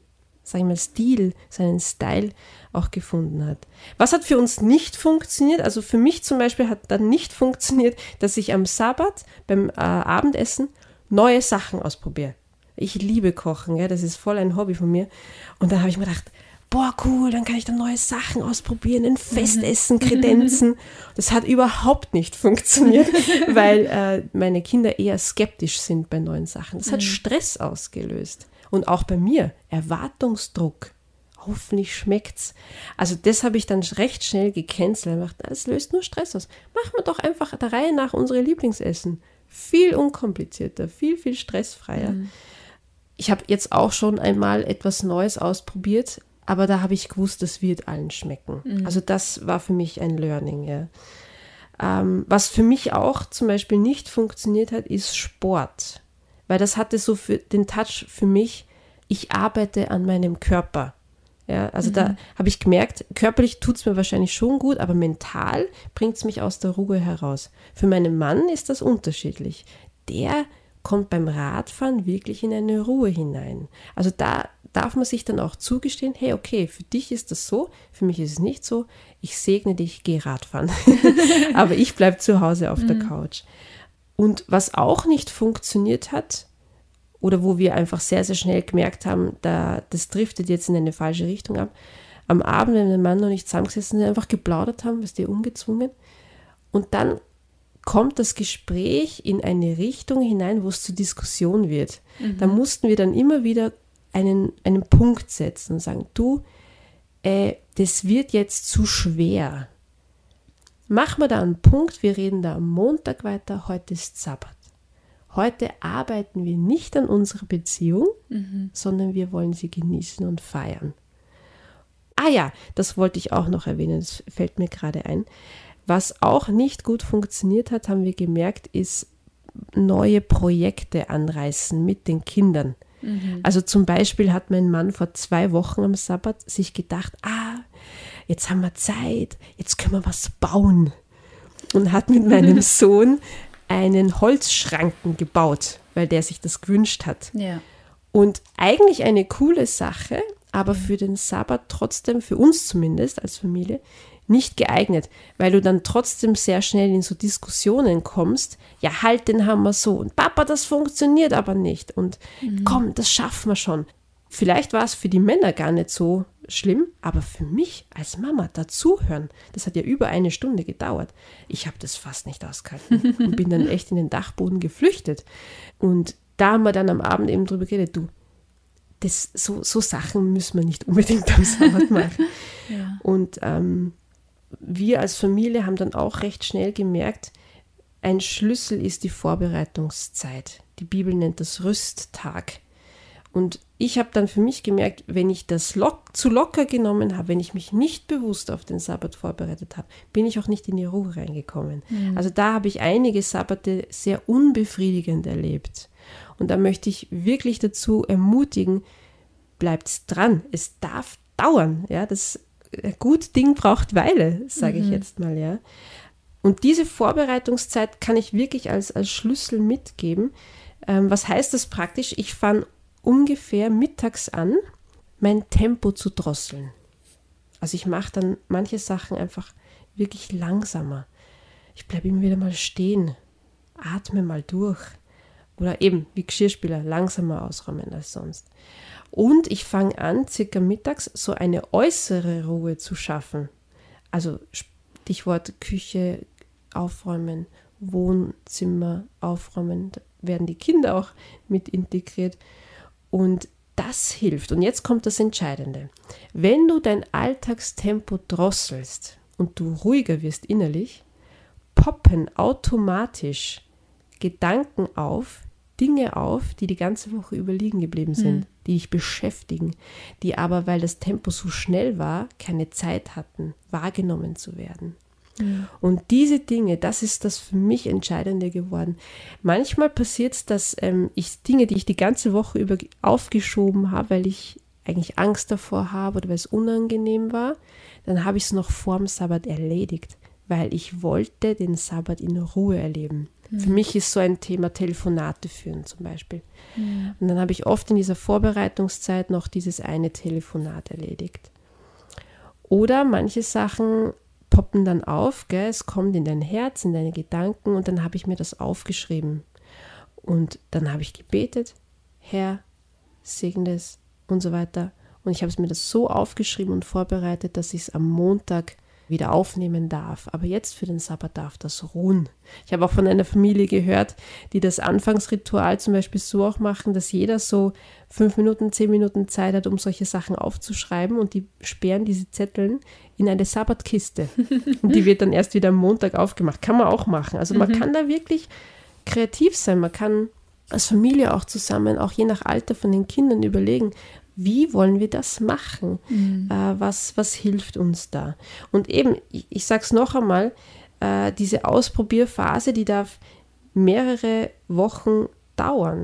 Style auch gefunden hat. Was hat für uns nicht funktioniert? Also für mich zum Beispiel hat dann nicht funktioniert, dass ich am Sabbat beim Abendessen neue Sachen ausprobiere. Ich liebe Kochen, das ist voll ein Hobby von mir. Und dann habe ich mir gedacht, boah, cool, dann kann ich dann neue Sachen ausprobieren, ein Festessen, kredenzen. Das hat überhaupt nicht funktioniert, weil meine Kinder eher skeptisch sind bei neuen Sachen. Das hat Stress ausgelöst. Und auch bei mir, Erwartungsdruck. Hoffentlich schmeckt's. Also das habe ich dann recht schnell gecancelt. Ich dachte, das löst nur Stress aus. Machen wir doch einfach der Reihe nach unsere Lieblingsessen. Viel unkomplizierter, viel, viel stressfreier. Ich habe jetzt auch schon einmal etwas Neues ausprobiert, aber da habe ich gewusst, das wird allen schmecken. Also das war für mich ein Learning. Ja. Was für mich auch zum Beispiel nicht funktioniert hat, ist Sport. Weil das hatte so den Touch für mich, ich arbeite an meinem Körper. Ja, also da habe ich gemerkt, körperlich tut es mir wahrscheinlich schon gut, aber mental bringt es mich aus der Ruhe heraus. Für meinen Mann ist das unterschiedlich. Der kommt beim Radfahren wirklich in eine Ruhe hinein. Also da darf man sich dann auch zugestehen, hey, okay, für dich ist das so, für mich ist es nicht so, ich segne dich, geh Radfahren. Aber ich bleibe zu Hause auf der Couch. Und was auch nicht funktioniert hat, oder wo wir einfach sehr, sehr schnell gemerkt haben, das driftet jetzt in eine falsche Richtung ab. Am Abend, wenn der Mann noch nicht zusammengesessen sind, einfach geplaudert haben, was die ungezwungen. Und dann kommt das Gespräch in eine Richtung hinein, wo es zur Diskussion wird. Da mussten wir dann immer wieder einen Punkt setzen und sagen, du, das wird jetzt zu schwer. Mach mal da einen Punkt, wir reden da am Montag weiter, heute ist Sabbat. Heute arbeiten wir nicht an unserer Beziehung, sondern wir wollen sie genießen und feiern. Ah ja, das wollte ich auch noch erwähnen, das fällt mir gerade ein. Was auch nicht gut funktioniert hat, haben wir gemerkt, ist neue Projekte anreißen mit den Kindern. Also zum Beispiel hat mein Mann vor 2 Wochen am Sabbat sich gedacht, jetzt haben wir Zeit, jetzt können wir was bauen. Und hat mit meinem Sohn einen Holzschranken gebaut, weil der sich das gewünscht hat. Ja. Und eigentlich eine coole Sache, aber für den Sabbat trotzdem, für uns zumindest als Familie, nicht geeignet, weil du dann trotzdem sehr schnell in so Diskussionen kommst, ja, halt den Hammer so und Papa, das funktioniert aber nicht und komm, das schaffen wir schon. Vielleicht war es für die Männer gar nicht so schlimm, aber für mich als Mama dazuhören, das hat ja über 1 Stunde gedauert. Ich habe das fast nicht ausgehalten und bin dann echt in den Dachboden geflüchtet. Und da haben wir dann am Abend eben drüber geredet, du, so Sachen müssen wir nicht unbedingt am Sabbat machen. Ja. Und wir als Familie haben dann auch recht schnell gemerkt, ein Schlüssel ist die Vorbereitungszeit. Die Bibel nennt das Rüsttag. Und ich habe dann für mich gemerkt, wenn ich das zu locker genommen habe, wenn ich mich nicht bewusst auf den Sabbat vorbereitet habe, bin ich auch nicht in die Ruhe reingekommen. Also da habe ich einige Sabbate sehr unbefriedigend erlebt. Und da möchte ich wirklich dazu ermutigen, bleibt dran. Es darf dauern. Ja, das gut Ding braucht Weile, sage ich jetzt mal. Ja. Und diese Vorbereitungszeit kann ich wirklich als Schlüssel mitgeben. Was heißt das praktisch? Ich fange ungefähr mittags an, mein Tempo zu drosseln. Also ich mache dann manche Sachen einfach wirklich langsamer. Ich bleibe immer wieder mal stehen, atme mal durch. Oder eben wie Geschirrspüler langsamer ausräumen als sonst. Und ich fange an, circa mittags so eine äußere Ruhe zu schaffen. Also Stichwort Küche aufräumen, Wohnzimmer aufräumen, da werden die Kinder auch mit integriert. Und das hilft. Und jetzt kommt das Entscheidende. Wenn du dein Alltagstempo drosselst und du ruhiger wirst innerlich, poppen automatisch Gedanken auf, Dinge auf, die die ganze Woche über liegen geblieben sind, die dich beschäftigen, die aber, weil das Tempo so schnell war, keine Zeit hatten, wahrgenommen zu werden. Und diese Dinge, das ist das für mich Entscheidende geworden. Manchmal passiert es, dass ich Dinge, die ich die ganze Woche über aufgeschoben habe, weil ich eigentlich Angst davor habe oder weil es unangenehm war, dann habe ich es noch vorm Sabbat erledigt, weil ich wollte den Sabbat in Ruhe erleben. Für mich ist so ein Thema Telefonate führen zum Beispiel. Und dann habe ich oft in dieser Vorbereitungszeit noch dieses eine Telefonat erledigt. Oder manche Sachen poppen dann auf, gell? Es kommt in dein Herz, in deine Gedanken und dann habe ich mir das aufgeschrieben. Und dann habe ich gebetet, Herr, segne es und so weiter. Und ich habe es mir das so aufgeschrieben und vorbereitet, dass ich es am Montag wieder aufnehmen darf. Aber jetzt für den Sabbat darf das ruhen. Ich habe auch von einer Familie gehört, die das Anfangsritual zum Beispiel so auch machen, dass jeder so 5 Minuten, 10 Minuten Zeit hat, um solche Sachen aufzuschreiben und die sperren diese Zetteln in eine Sabbatkiste. Und die wird dann erst wieder am Montag aufgemacht. Kann man auch machen. Also man kann da wirklich kreativ sein. Man kann als Familie auch zusammen, auch je nach Alter von den Kindern überlegen, wie wollen wir das machen? Was hilft uns da? Und eben, ich sage es noch einmal, diese Ausprobierphase, die darf mehrere Wochen dauern.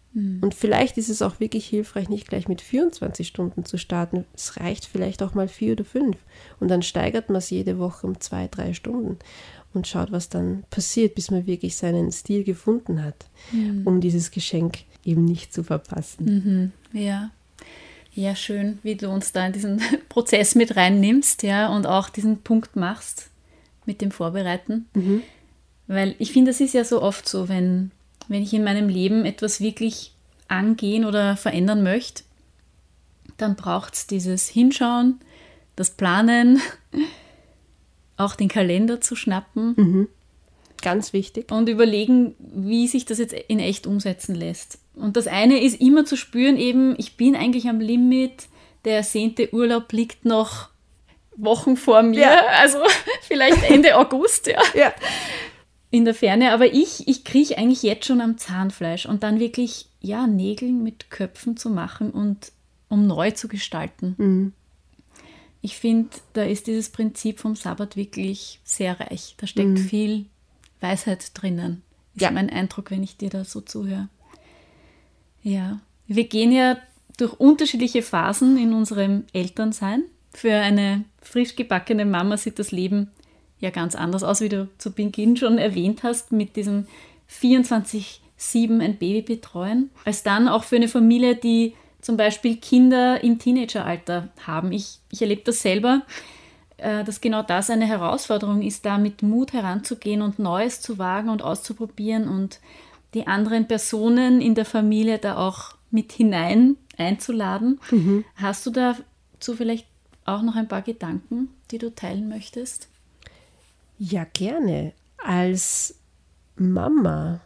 Und vielleicht ist es auch wirklich hilfreich, nicht gleich mit 24 Stunden zu starten. Es reicht vielleicht auch mal 4 oder 5. Und dann steigert man es jede Woche um 2-3 Stunden und schaut, was dann passiert, bis man wirklich seinen Stil gefunden hat, um dieses Geschenk eben nicht zu verpassen. Ja. Ja, schön, wie du uns da in diesen Prozess mit reinnimmst, ja, und auch diesen Punkt machst mit dem Vorbereiten. Weil ich finde, das ist ja so oft so, wenn ich in meinem Leben etwas wirklich angehen oder verändern möchte, dann braucht es dieses Hinschauen, das Planen, auch den Kalender zu schnappen. Ganz wichtig. Und überlegen, wie sich das jetzt in echt umsetzen lässt. Und das eine ist immer zu spüren, eben, ich bin eigentlich am Limit, der ersehnte Urlaub liegt noch Wochen vor mir, also vielleicht Ende August, ja. In der Ferne, aber ich kriege eigentlich jetzt schon am Zahnfleisch und dann wirklich, Nägel mit Köpfen zu machen und um neu zu gestalten. Ich finde, da ist dieses Prinzip vom Sabbat wirklich sehr reich. Da steckt viel Weisheit drinnen, ist mein Eindruck, wenn ich dir da so zuhöre. Ja, wir gehen ja durch unterschiedliche Phasen in unserem Elternsein. Für eine frisch gebackene Mama sieht das Leben ja ganz anders aus, wie du zu Beginn schon erwähnt hast, mit diesem 24/7 ein Baby betreuen, als dann auch für eine Familie, die zum Beispiel Kinder im Teenageralter haben. Ich erlebe das selber, dass genau das eine Herausforderung ist, da mit Mut heranzugehen und Neues zu wagen und auszuprobieren und die anderen Personen in der Familie da auch mit hinein einzuladen. Hast du dazu vielleicht auch noch ein paar Gedanken, die du teilen möchtest? Ja, gerne. Als Mamas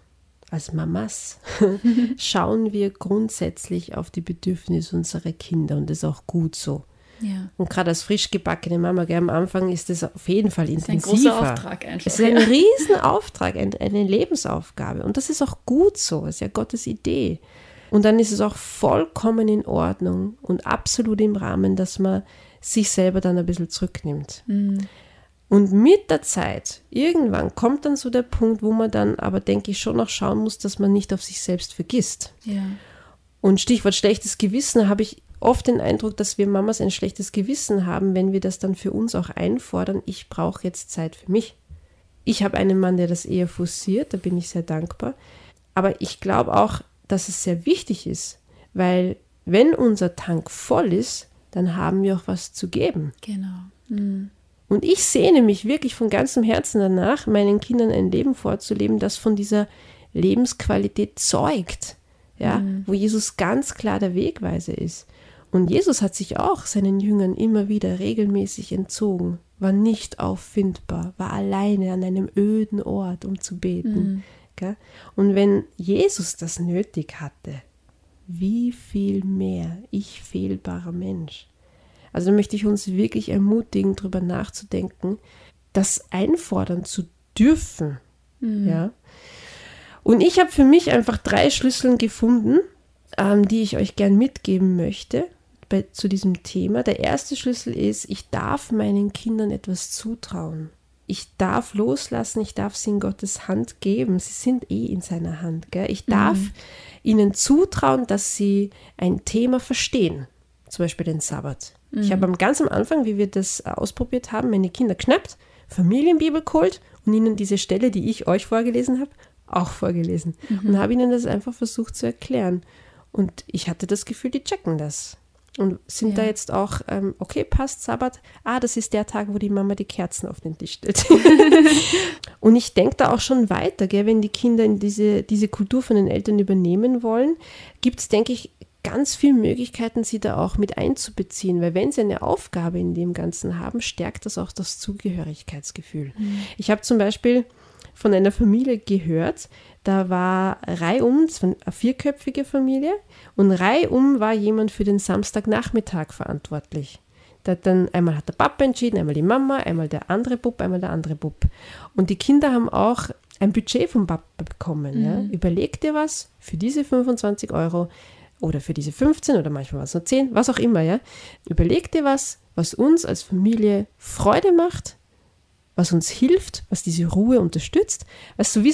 schauen wir grundsätzlich auf die Bedürfnisse unserer Kinder und das ist auch gut so. Ja. Und gerade als frisch gebackene Mama, am Anfang ist das auf jeden Fall intensiver. Das ist ein großer Auftrag einfach. Es ist ein Riesenauftrag, eine Lebensaufgabe. Und das ist auch gut so, das ist ja Gottes Idee. Und dann ist es auch vollkommen in Ordnung und absolut im Rahmen, dass man sich selber dann ein bisschen zurücknimmt. Und mit der Zeit, irgendwann kommt dann so der Punkt, wo man dann aber, denke ich, schon noch schauen muss, dass man nicht auf sich selbst vergisst. Ja. Und Stichwort schlechtes Gewissen, habe ich oft den Eindruck, dass wir Mamas ein schlechtes Gewissen haben, wenn wir das dann für uns auch einfordern, ich brauche jetzt Zeit für mich. Ich habe einen Mann, der das eher forciert, da bin ich sehr dankbar. Aber ich glaube auch, dass es sehr wichtig ist, weil wenn unser Tank voll ist, dann haben wir auch was zu geben. Genau. Und ich sehne mich wirklich von ganzem Herzen danach, meinen Kindern ein Leben vorzuleben, das von dieser Lebensqualität zeugt, wo Jesus ganz klar der Wegweiser ist. Und Jesus hat sich auch seinen Jüngern immer wieder regelmäßig entzogen, war nicht auffindbar, war alleine an einem öden Ort, um zu beten. Und wenn Jesus das nötig hatte, wie viel mehr ich fehlbarer Mensch. Also da möchte ich uns wirklich ermutigen, darüber nachzudenken, das einfordern zu dürfen. Und ich habe für mich einfach 3 Schlüssel gefunden, die ich euch gern mitgeben möchte zu diesem Thema. Der erste Schlüssel ist, ich darf meinen Kindern etwas zutrauen. Ich darf loslassen, ich darf sie in Gottes Hand geben. Sie sind in seiner Hand. Gell? Ich darf ihnen zutrauen, dass sie ein Thema verstehen. Zum Beispiel den Sabbat. Ich habe ganz am Anfang, wie wir das ausprobiert haben, meine Kinder geschnappt, Familienbibel geholt und ihnen diese Stelle, die ich euch vorgelesen habe, auch vorgelesen. Und habe ihnen das einfach versucht zu erklären. Und ich hatte das Gefühl, die checken das. Und sind da jetzt auch, okay, passt, Sabbat, das ist der Tag, wo die Mama die Kerzen auf den Tisch stellt. Und ich denke da auch schon weiter, gell, wenn die Kinder in diese Kultur von den Eltern übernehmen wollen, gibt es, denke ich, ganz viele Möglichkeiten, sie da auch mit einzubeziehen, weil wenn sie eine Aufgabe in dem Ganzen haben, stärkt das auch das Zugehörigkeitsgefühl. Ich habe zum Beispiel von einer Familie gehört, da war reihum, das war eine 4-köpfige Familie, und reihum war jemand für den Samstagnachmittag verantwortlich. Einmal hat der Papa entschieden, einmal die Mama, einmal der andere Bub, einmal der andere Bub. Und die Kinder haben auch ein Budget vom Papa bekommen. Ja? Überleg dir was für diese 25 € oder für diese 15 oder manchmal war es nur 10, was auch immer. Ja? Überleg dir was uns als Familie Freude macht, was uns hilft, was diese Ruhe unterstützt, was sowieso,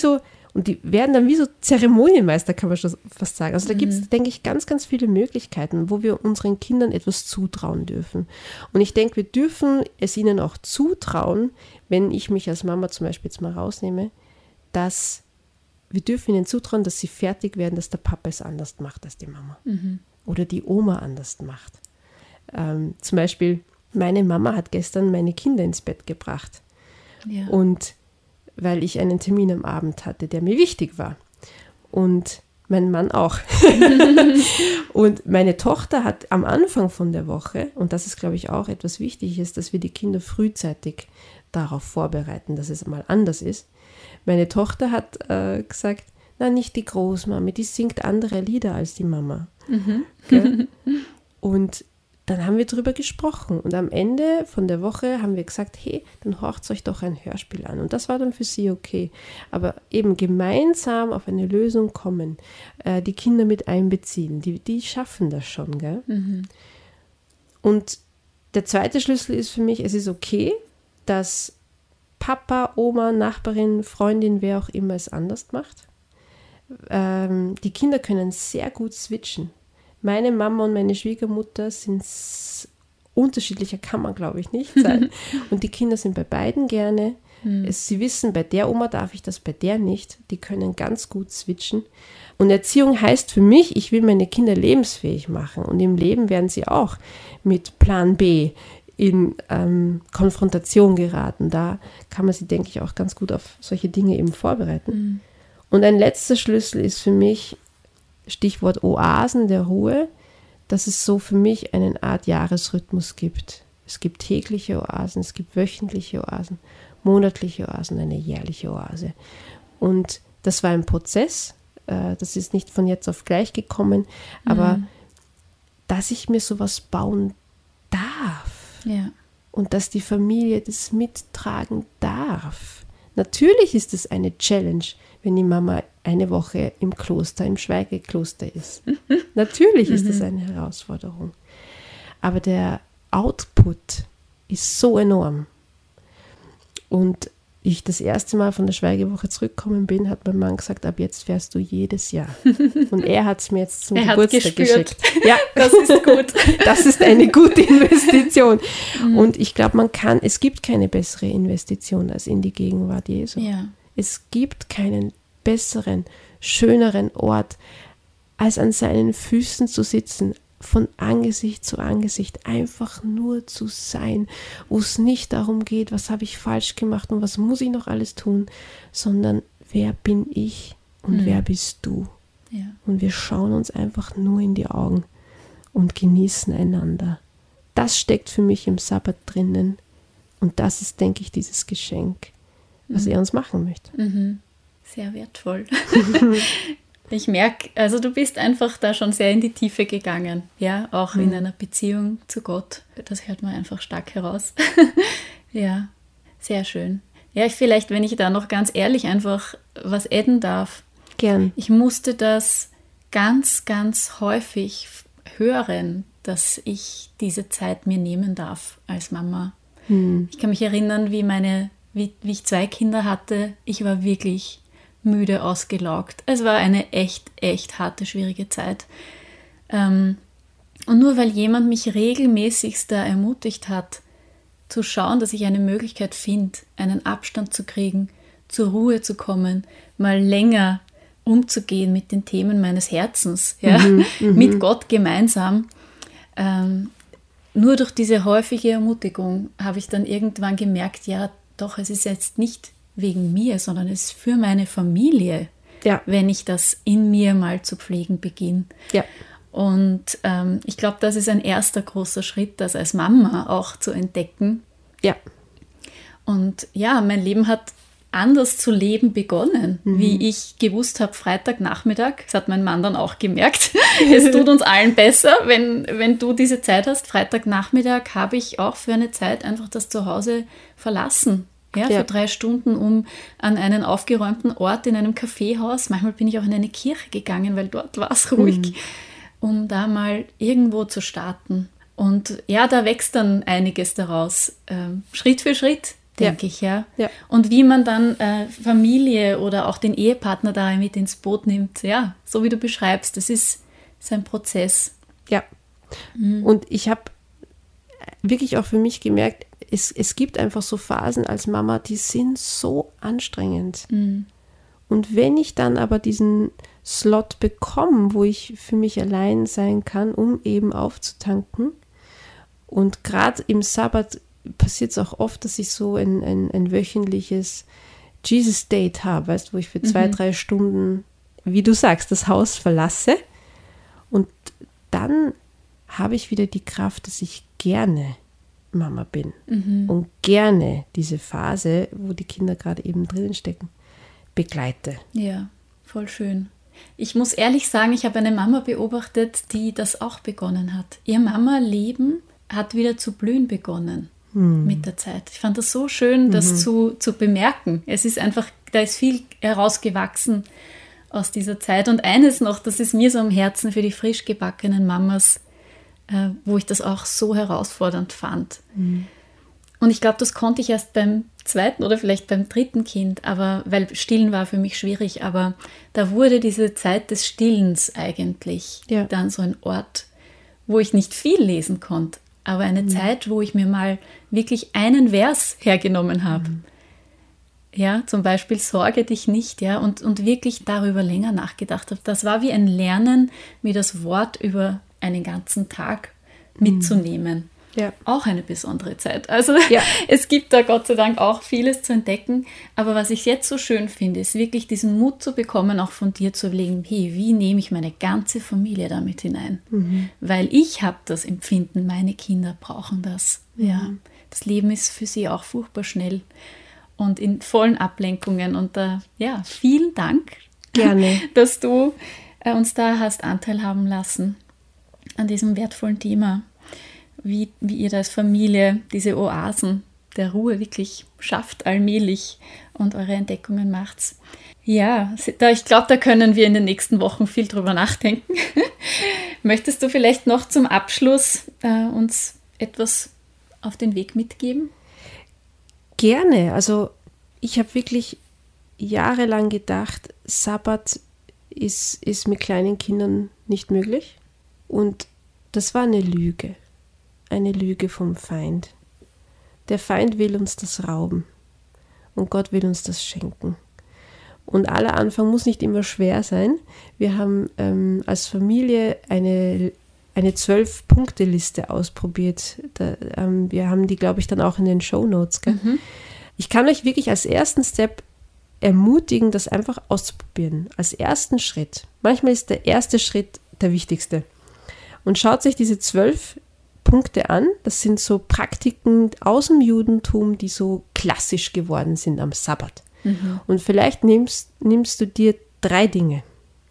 Und die werden dann wie so Zeremonienmeister, kann man schon fast sagen. Also da gibt es, denke ich, ganz, ganz viele Möglichkeiten, wo wir unseren Kindern etwas zutrauen dürfen. Und ich denke, wir dürfen es ihnen auch zutrauen, wenn ich mich als Mama zum Beispiel jetzt mal rausnehme, dass wir dürfen ihnen zutrauen, dass sie fertig werden, dass der Papa es anders macht als die Mama. Oder die Oma anders macht. Zum Beispiel, meine Mama hat gestern meine Kinder ins Bett gebracht. Ja. Und weil ich einen Termin am Abend hatte, der mir wichtig war. Und mein Mann auch. Und meine Tochter hat am Anfang von der Woche, und das ist, glaube ich, auch etwas Wichtiges, dass wir die Kinder frühzeitig darauf vorbereiten, dass es mal anders ist. Meine Tochter hat gesagt, na, nicht die Großmami, die singt andere Lieder als die Mama. Okay? Und dann haben wir darüber gesprochen und am Ende von der Woche haben wir gesagt, hey, dann horcht euch doch ein Hörspiel an. Und das war dann für sie okay. Aber eben gemeinsam auf eine Lösung kommen, die Kinder mit einbeziehen, die schaffen das schon. Gell? Und der zweite Schlüssel ist für mich, es ist okay, dass Papa, Oma, Nachbarin, Freundin, wer auch immer es anders macht. Die Kinder können sehr gut switchen. Meine Mama und meine Schwiegermutter sind unterschiedlicher, kann man, glaube ich, nicht sein. Und die Kinder sind bei beiden gerne. Sie wissen, bei der Oma darf ich das, bei der nicht. Die können ganz gut switchen. Und Erziehung heißt für mich, ich will meine Kinder lebensfähig machen. Und im Leben werden sie auch mit Plan B in Konfrontation geraten. Da kann man sie, denke ich, auch ganz gut auf solche Dinge eben vorbereiten. Und ein letzter Schlüssel ist für mich, Stichwort Oasen der Ruhe, dass es so für mich eine Art Jahresrhythmus gibt. Es gibt tägliche Oasen, es gibt wöchentliche Oasen, monatliche Oasen, eine jährliche Oase. Und das war ein Prozess, das ist nicht von jetzt auf gleich gekommen, aber dass ich mir sowas bauen darf und dass die Familie das mittragen darf. Natürlich ist es eine Challenge, wenn die Mama eine Woche im Kloster, im Schweigekloster ist. Natürlich ist das eine Herausforderung. Aber der Output ist so enorm. Und ich das erste Mal von der Schweigewoche zurückgekommen bin, hat mein Mann gesagt, ab jetzt fährst du jedes Jahr. Und er hat es mir jetzt zum Geburtstag geschickt. Ja, das ist gut. Das ist eine gute Investition. Und ich glaube, es gibt keine bessere Investition als in die Gegenwart Jesu. Ja. Es gibt keinen besseren, schöneren Ort, als an seinen Füßen zu sitzen, von Angesicht zu Angesicht, einfach nur zu sein, wo es nicht darum geht, was habe ich falsch gemacht und was muss ich noch alles tun, sondern wer bin ich und wer bist du? Ja. Und wir schauen uns einfach nur in die Augen und genießen einander. Das steckt für mich im Sabbat drinnen und das ist, denke ich, dieses Geschenk, was er uns machen möchte. Sehr wertvoll. Ich merke, also du bist einfach da schon sehr in die Tiefe gegangen, ja, auch in einer Beziehung zu Gott. Das hört man einfach stark heraus. Ja, sehr schön. Ja, vielleicht, wenn ich da noch ganz ehrlich einfach was adden darf. Gern. Ich musste das ganz, ganz häufig hören, dass ich diese Zeit mir nehmen darf als Mama. Ich kann mich erinnern, wie ich 2 Kinder hatte. Ich war wirklich müde, ausgelaugt. Es war eine echt, echt harte, schwierige Zeit. Und nur weil jemand mich regelmäßigst da ermutigt hat, zu schauen, dass ich eine Möglichkeit finde, einen Abstand zu kriegen, zur Ruhe zu kommen, mal länger umzugehen mit den Themen meines Herzens, ja, mit Gott gemeinsam. Nur durch diese häufige Ermutigung habe ich dann irgendwann gemerkt, ja, doch, es ist jetzt nicht wegen mir, sondern es ist für meine Familie, wenn ich das in mir mal zu pflegen beginne. Ja. Und ich glaube, das ist ein erster großer Schritt, das als Mama auch zu entdecken. Ja. Und ja, mein Leben hat anders zu leben begonnen, wie ich gewusst habe, Freitagnachmittag, das hat mein Mann dann auch gemerkt, es tut uns allen besser, wenn du diese Zeit hast. Freitagnachmittag habe ich auch für eine Zeit einfach das Zuhause verlassen, für 3 Stunden, um an einen aufgeräumten Ort in einem Kaffeehaus, manchmal bin ich auch in eine Kirche gegangen, weil dort war es ruhig, um da mal irgendwo zu starten. Und ja, da wächst dann einiges daraus, Schritt für Schritt. denke ich, ja. Ja. Und wie man dann Familie oder auch den Ehepartner da mit ins Boot nimmt, ja, so wie du beschreibst, das ist ein Prozess. Ja. Und ich habe wirklich auch für mich gemerkt, es gibt einfach so Phasen als Mama, die sind so anstrengend. Und wenn ich dann aber diesen Slot bekomme, wo ich für mich allein sein kann, um eben aufzutanken, und gerade im Sabbat passiert es auch oft, dass ich so ein wöchentliches Jesus-Date habe, weißt, wo ich für 2-3 Stunden, wie du sagst, das Haus verlasse. Und dann habe ich wieder die Kraft, dass ich gerne Mama bin und gerne diese Phase, wo die Kinder gerade eben drinnen stecken, begleite. Ja, voll schön. Ich muss ehrlich sagen, ich habe eine Mama beobachtet, die das auch begonnen hat. Ihr Mama-Leben hat wieder zu blühen begonnen mit der Zeit. Ich fand das so schön, das zu bemerken. Es ist einfach, da ist viel herausgewachsen aus dieser Zeit. Und eines noch, das ist mir so am Herzen für die frisch gebackenen Mamas, wo ich das auch so herausfordernd fand. Und ich glaube, das konnte ich erst beim 2. oder vielleicht beim 3. Kind, aber weil Stillen war für mich schwierig, aber da wurde diese Zeit des Stillens eigentlich dann so ein Ort, wo ich nicht viel lesen konnte, aber eine Zeit, wo ich mir mal wirklich einen Vers hergenommen habe. Ja, zum Beispiel sorge dich nicht, ja, und wirklich darüber länger nachgedacht habe. Das war wie ein Lernen, wie das Wort über einen ganzen Tag mitzunehmen. Ja. Auch eine besondere Zeit. Also es gibt da Gott sei Dank auch vieles zu entdecken. Aber was ich jetzt so schön finde, ist wirklich diesen Mut zu bekommen, auch von dir zu überlegen, hey, wie nehme ich meine ganze Familie damit hinein? Weil ich habe das Empfinden, meine Kinder brauchen das. Ja, das Leben ist für sie auch furchtbar schnell und in vollen Ablenkungen. Und vielen Dank, Gerne, dass du uns da hast Anteil haben lassen an diesem wertvollen Thema, wie ihr da als Familie diese Oasen der Ruhe wirklich schafft allmählich und eure Entdeckungen macht. Ja, ich glaube, da können wir in den nächsten Wochen viel drüber nachdenken. Möchtest du vielleicht noch zum Abschluss uns etwas auf den Weg mitgeben? Gerne. Also ich habe wirklich jahrelang gedacht, Sabbat ist mit kleinen Kindern nicht möglich. Und das war eine Lüge vom Feind. Der Feind will uns das rauben und Gott will uns das schenken. Und aller Anfang muss nicht immer schwer sein. Wir haben als Familie eine 12-Punkte-Liste ausprobiert. Wir haben die, glaube ich, dann auch in den Shownotes. Ich kann euch wirklich als ersten Step ermutigen, das einfach auszuprobieren. Als ersten Schritt. Manchmal ist der erste Schritt der wichtigste. Und schaut euch diese 12 Punkte an. Das sind so Praktiken aus dem Judentum, die so klassisch geworden sind am Sabbat. Und vielleicht nimmst du dir 3 Dinge.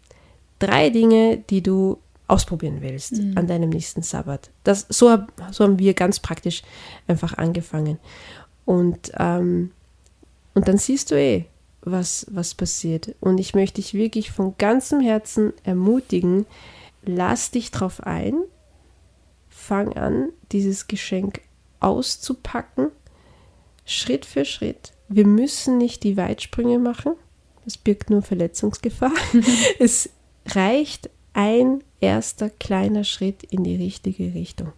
3 Dinge, die du ausprobieren willst an deinem nächsten Sabbat. So haben wir ganz praktisch einfach angefangen. Und dann siehst du was passiert. Und ich möchte dich wirklich von ganzem Herzen ermutigen, lass dich drauf ein, fang an, dieses Geschenk auszupacken, Schritt für Schritt. Wir müssen nicht die Weitsprünge machen, das birgt nur Verletzungsgefahr. Es reicht ein erster kleiner Schritt in die richtige Richtung.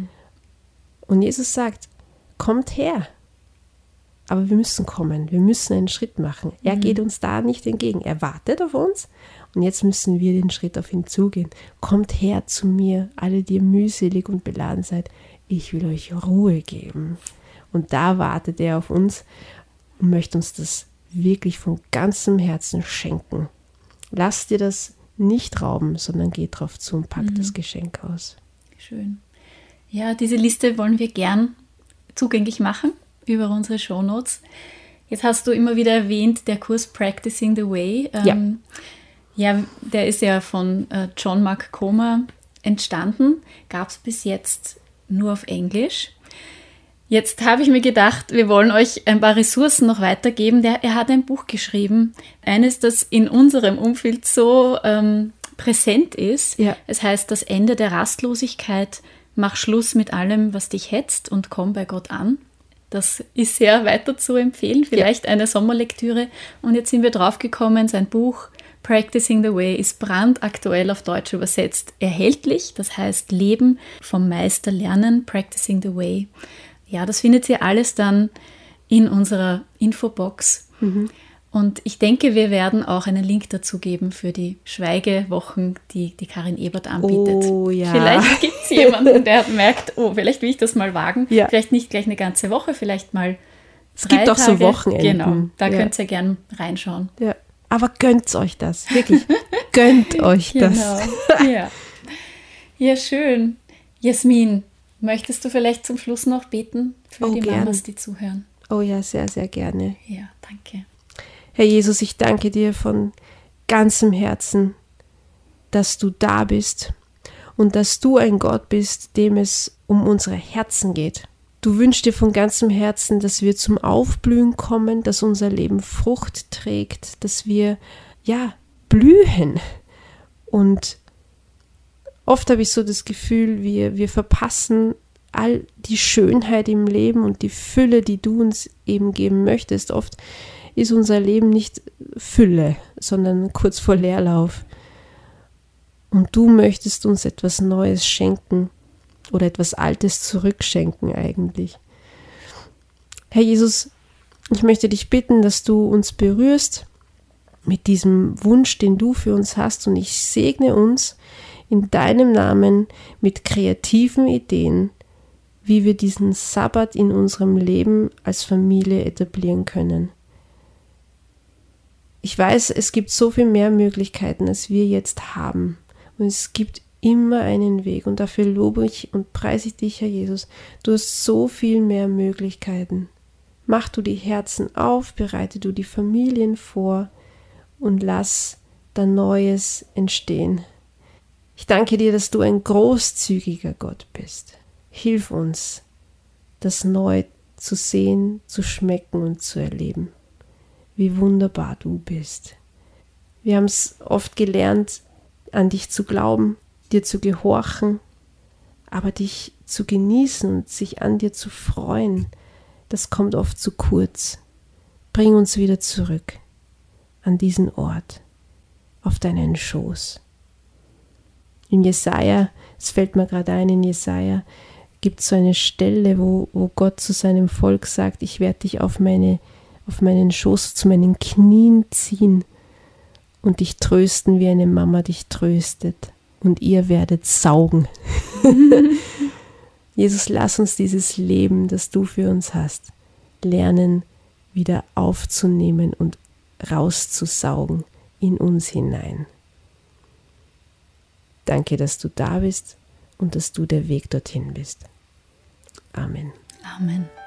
Und Jesus sagt, kommt her. Aber wir müssen kommen, wir müssen einen Schritt machen. Er geht uns da nicht entgegen, er wartet auf uns und jetzt müssen wir den Schritt auf ihn zugehen. Kommt her zu mir, alle, die ihr mühselig und beladen seid, ich will euch Ruhe geben. Und da wartet er auf uns und möchte uns das wirklich von ganzem Herzen schenken. Lass dir das nicht rauben, sondern geh drauf zu und pack das Geschenk aus. Schön. Ja, diese Liste wollen wir gern zugänglich machen über unsere Shownotes. Jetzt hast du immer wieder erwähnt, der Kurs Practicing the Way. Ja, der ist ja von John Mark Comer entstanden. Gab es bis jetzt nur auf Englisch. Jetzt habe ich mir gedacht, wir wollen euch ein paar Ressourcen noch weitergeben. Er hat ein Buch geschrieben, eines, das in unserem Umfeld so präsent ist. Ja. Es heißt Das Ende der Rastlosigkeit, mach Schluss mit allem, was dich hetzt und komm bei Gott an. Das ist sehr weiter zu empfehlen, vielleicht eine Sommerlektüre. Und jetzt sind wir drauf gekommen, sein Buch Practicing the Way ist brandaktuell auf Deutsch übersetzt erhältlich. Das heißt Leben vom Meister lernen, Practicing the Way. Ja, das findet ihr alles dann in unserer Infobox. Und ich denke, wir werden auch einen Link dazu geben für die Schweigewochen, die Karin Ebert anbietet. Oh ja. Vielleicht gibt es jemanden, der merkt, vielleicht will ich das mal wagen. Ja. Vielleicht nicht gleich eine ganze Woche, vielleicht mal 3 Es gibt Tage. auch so Wochenenden. Genau, da könnt ihr gerne reinschauen. Ja. Aber gönnt euch das, wirklich. Gönnt euch das. Genau, ja, schön. Jasmin, möchtest du vielleicht zum Schluss noch beten für die gern. Mamas, die zuhören? Oh ja, sehr, sehr gerne. Ja, danke. Herr Jesus, ich danke dir von ganzem Herzen, dass du da bist und dass du ein Gott bist, dem es um unsere Herzen geht. Du wünschst dir von ganzem Herzen, dass wir zum Aufblühen kommen, dass unser Leben Frucht trägt, dass wir, blühen. Und oft habe ich so das Gefühl, wir verpassen all die Schönheit im Leben und die Fülle, die du uns eben geben möchtest. Oft ist unser Leben nicht Fülle, sondern kurz vor Leerlauf. Und du möchtest uns etwas Neues schenken oder etwas Altes zurückschenken eigentlich. Herr Jesus, ich möchte dich bitten, dass du uns berührst mit diesem Wunsch, den du für uns hast, und ich segne uns in deinem Namen mit kreativen Ideen, wie wir diesen Sabbat in unserem Leben als Familie etablieren können. Ich weiß, es gibt so viel mehr Möglichkeiten, als wir jetzt haben. Und es gibt immer einen Weg. Und dafür lobe ich und preise ich dich, Herr Jesus. Du hast so viel mehr Möglichkeiten. Mach du die Herzen auf, bereite du die Familien vor und lass da Neues entstehen. Ich danke dir, dass du ein großzügiger Gott bist. Hilf uns, das neu zu sehen, zu schmecken und zu erleben. Wie wunderbar du bist. Wir haben es oft gelernt, an dich zu glauben, dir zu gehorchen, aber dich zu genießen und sich an dir zu freuen, das kommt oft zu kurz. Bring uns wieder zurück an diesen Ort, auf deinen Schoß. In Jesaja, es fällt mir gerade ein, in Jesaja gibt es so eine Stelle, wo Gott zu seinem Volk sagt, ich werde dich auf meinen Schoß zu meinen Knien ziehen und dich trösten, wie eine Mama dich tröstet. Und ihr werdet saugen. Jesus, lass uns dieses Leben, das du für uns hast, lernen, wieder aufzunehmen und rauszusaugen in uns hinein. Danke, dass du da bist und dass du der Weg dorthin bist. Amen. Amen.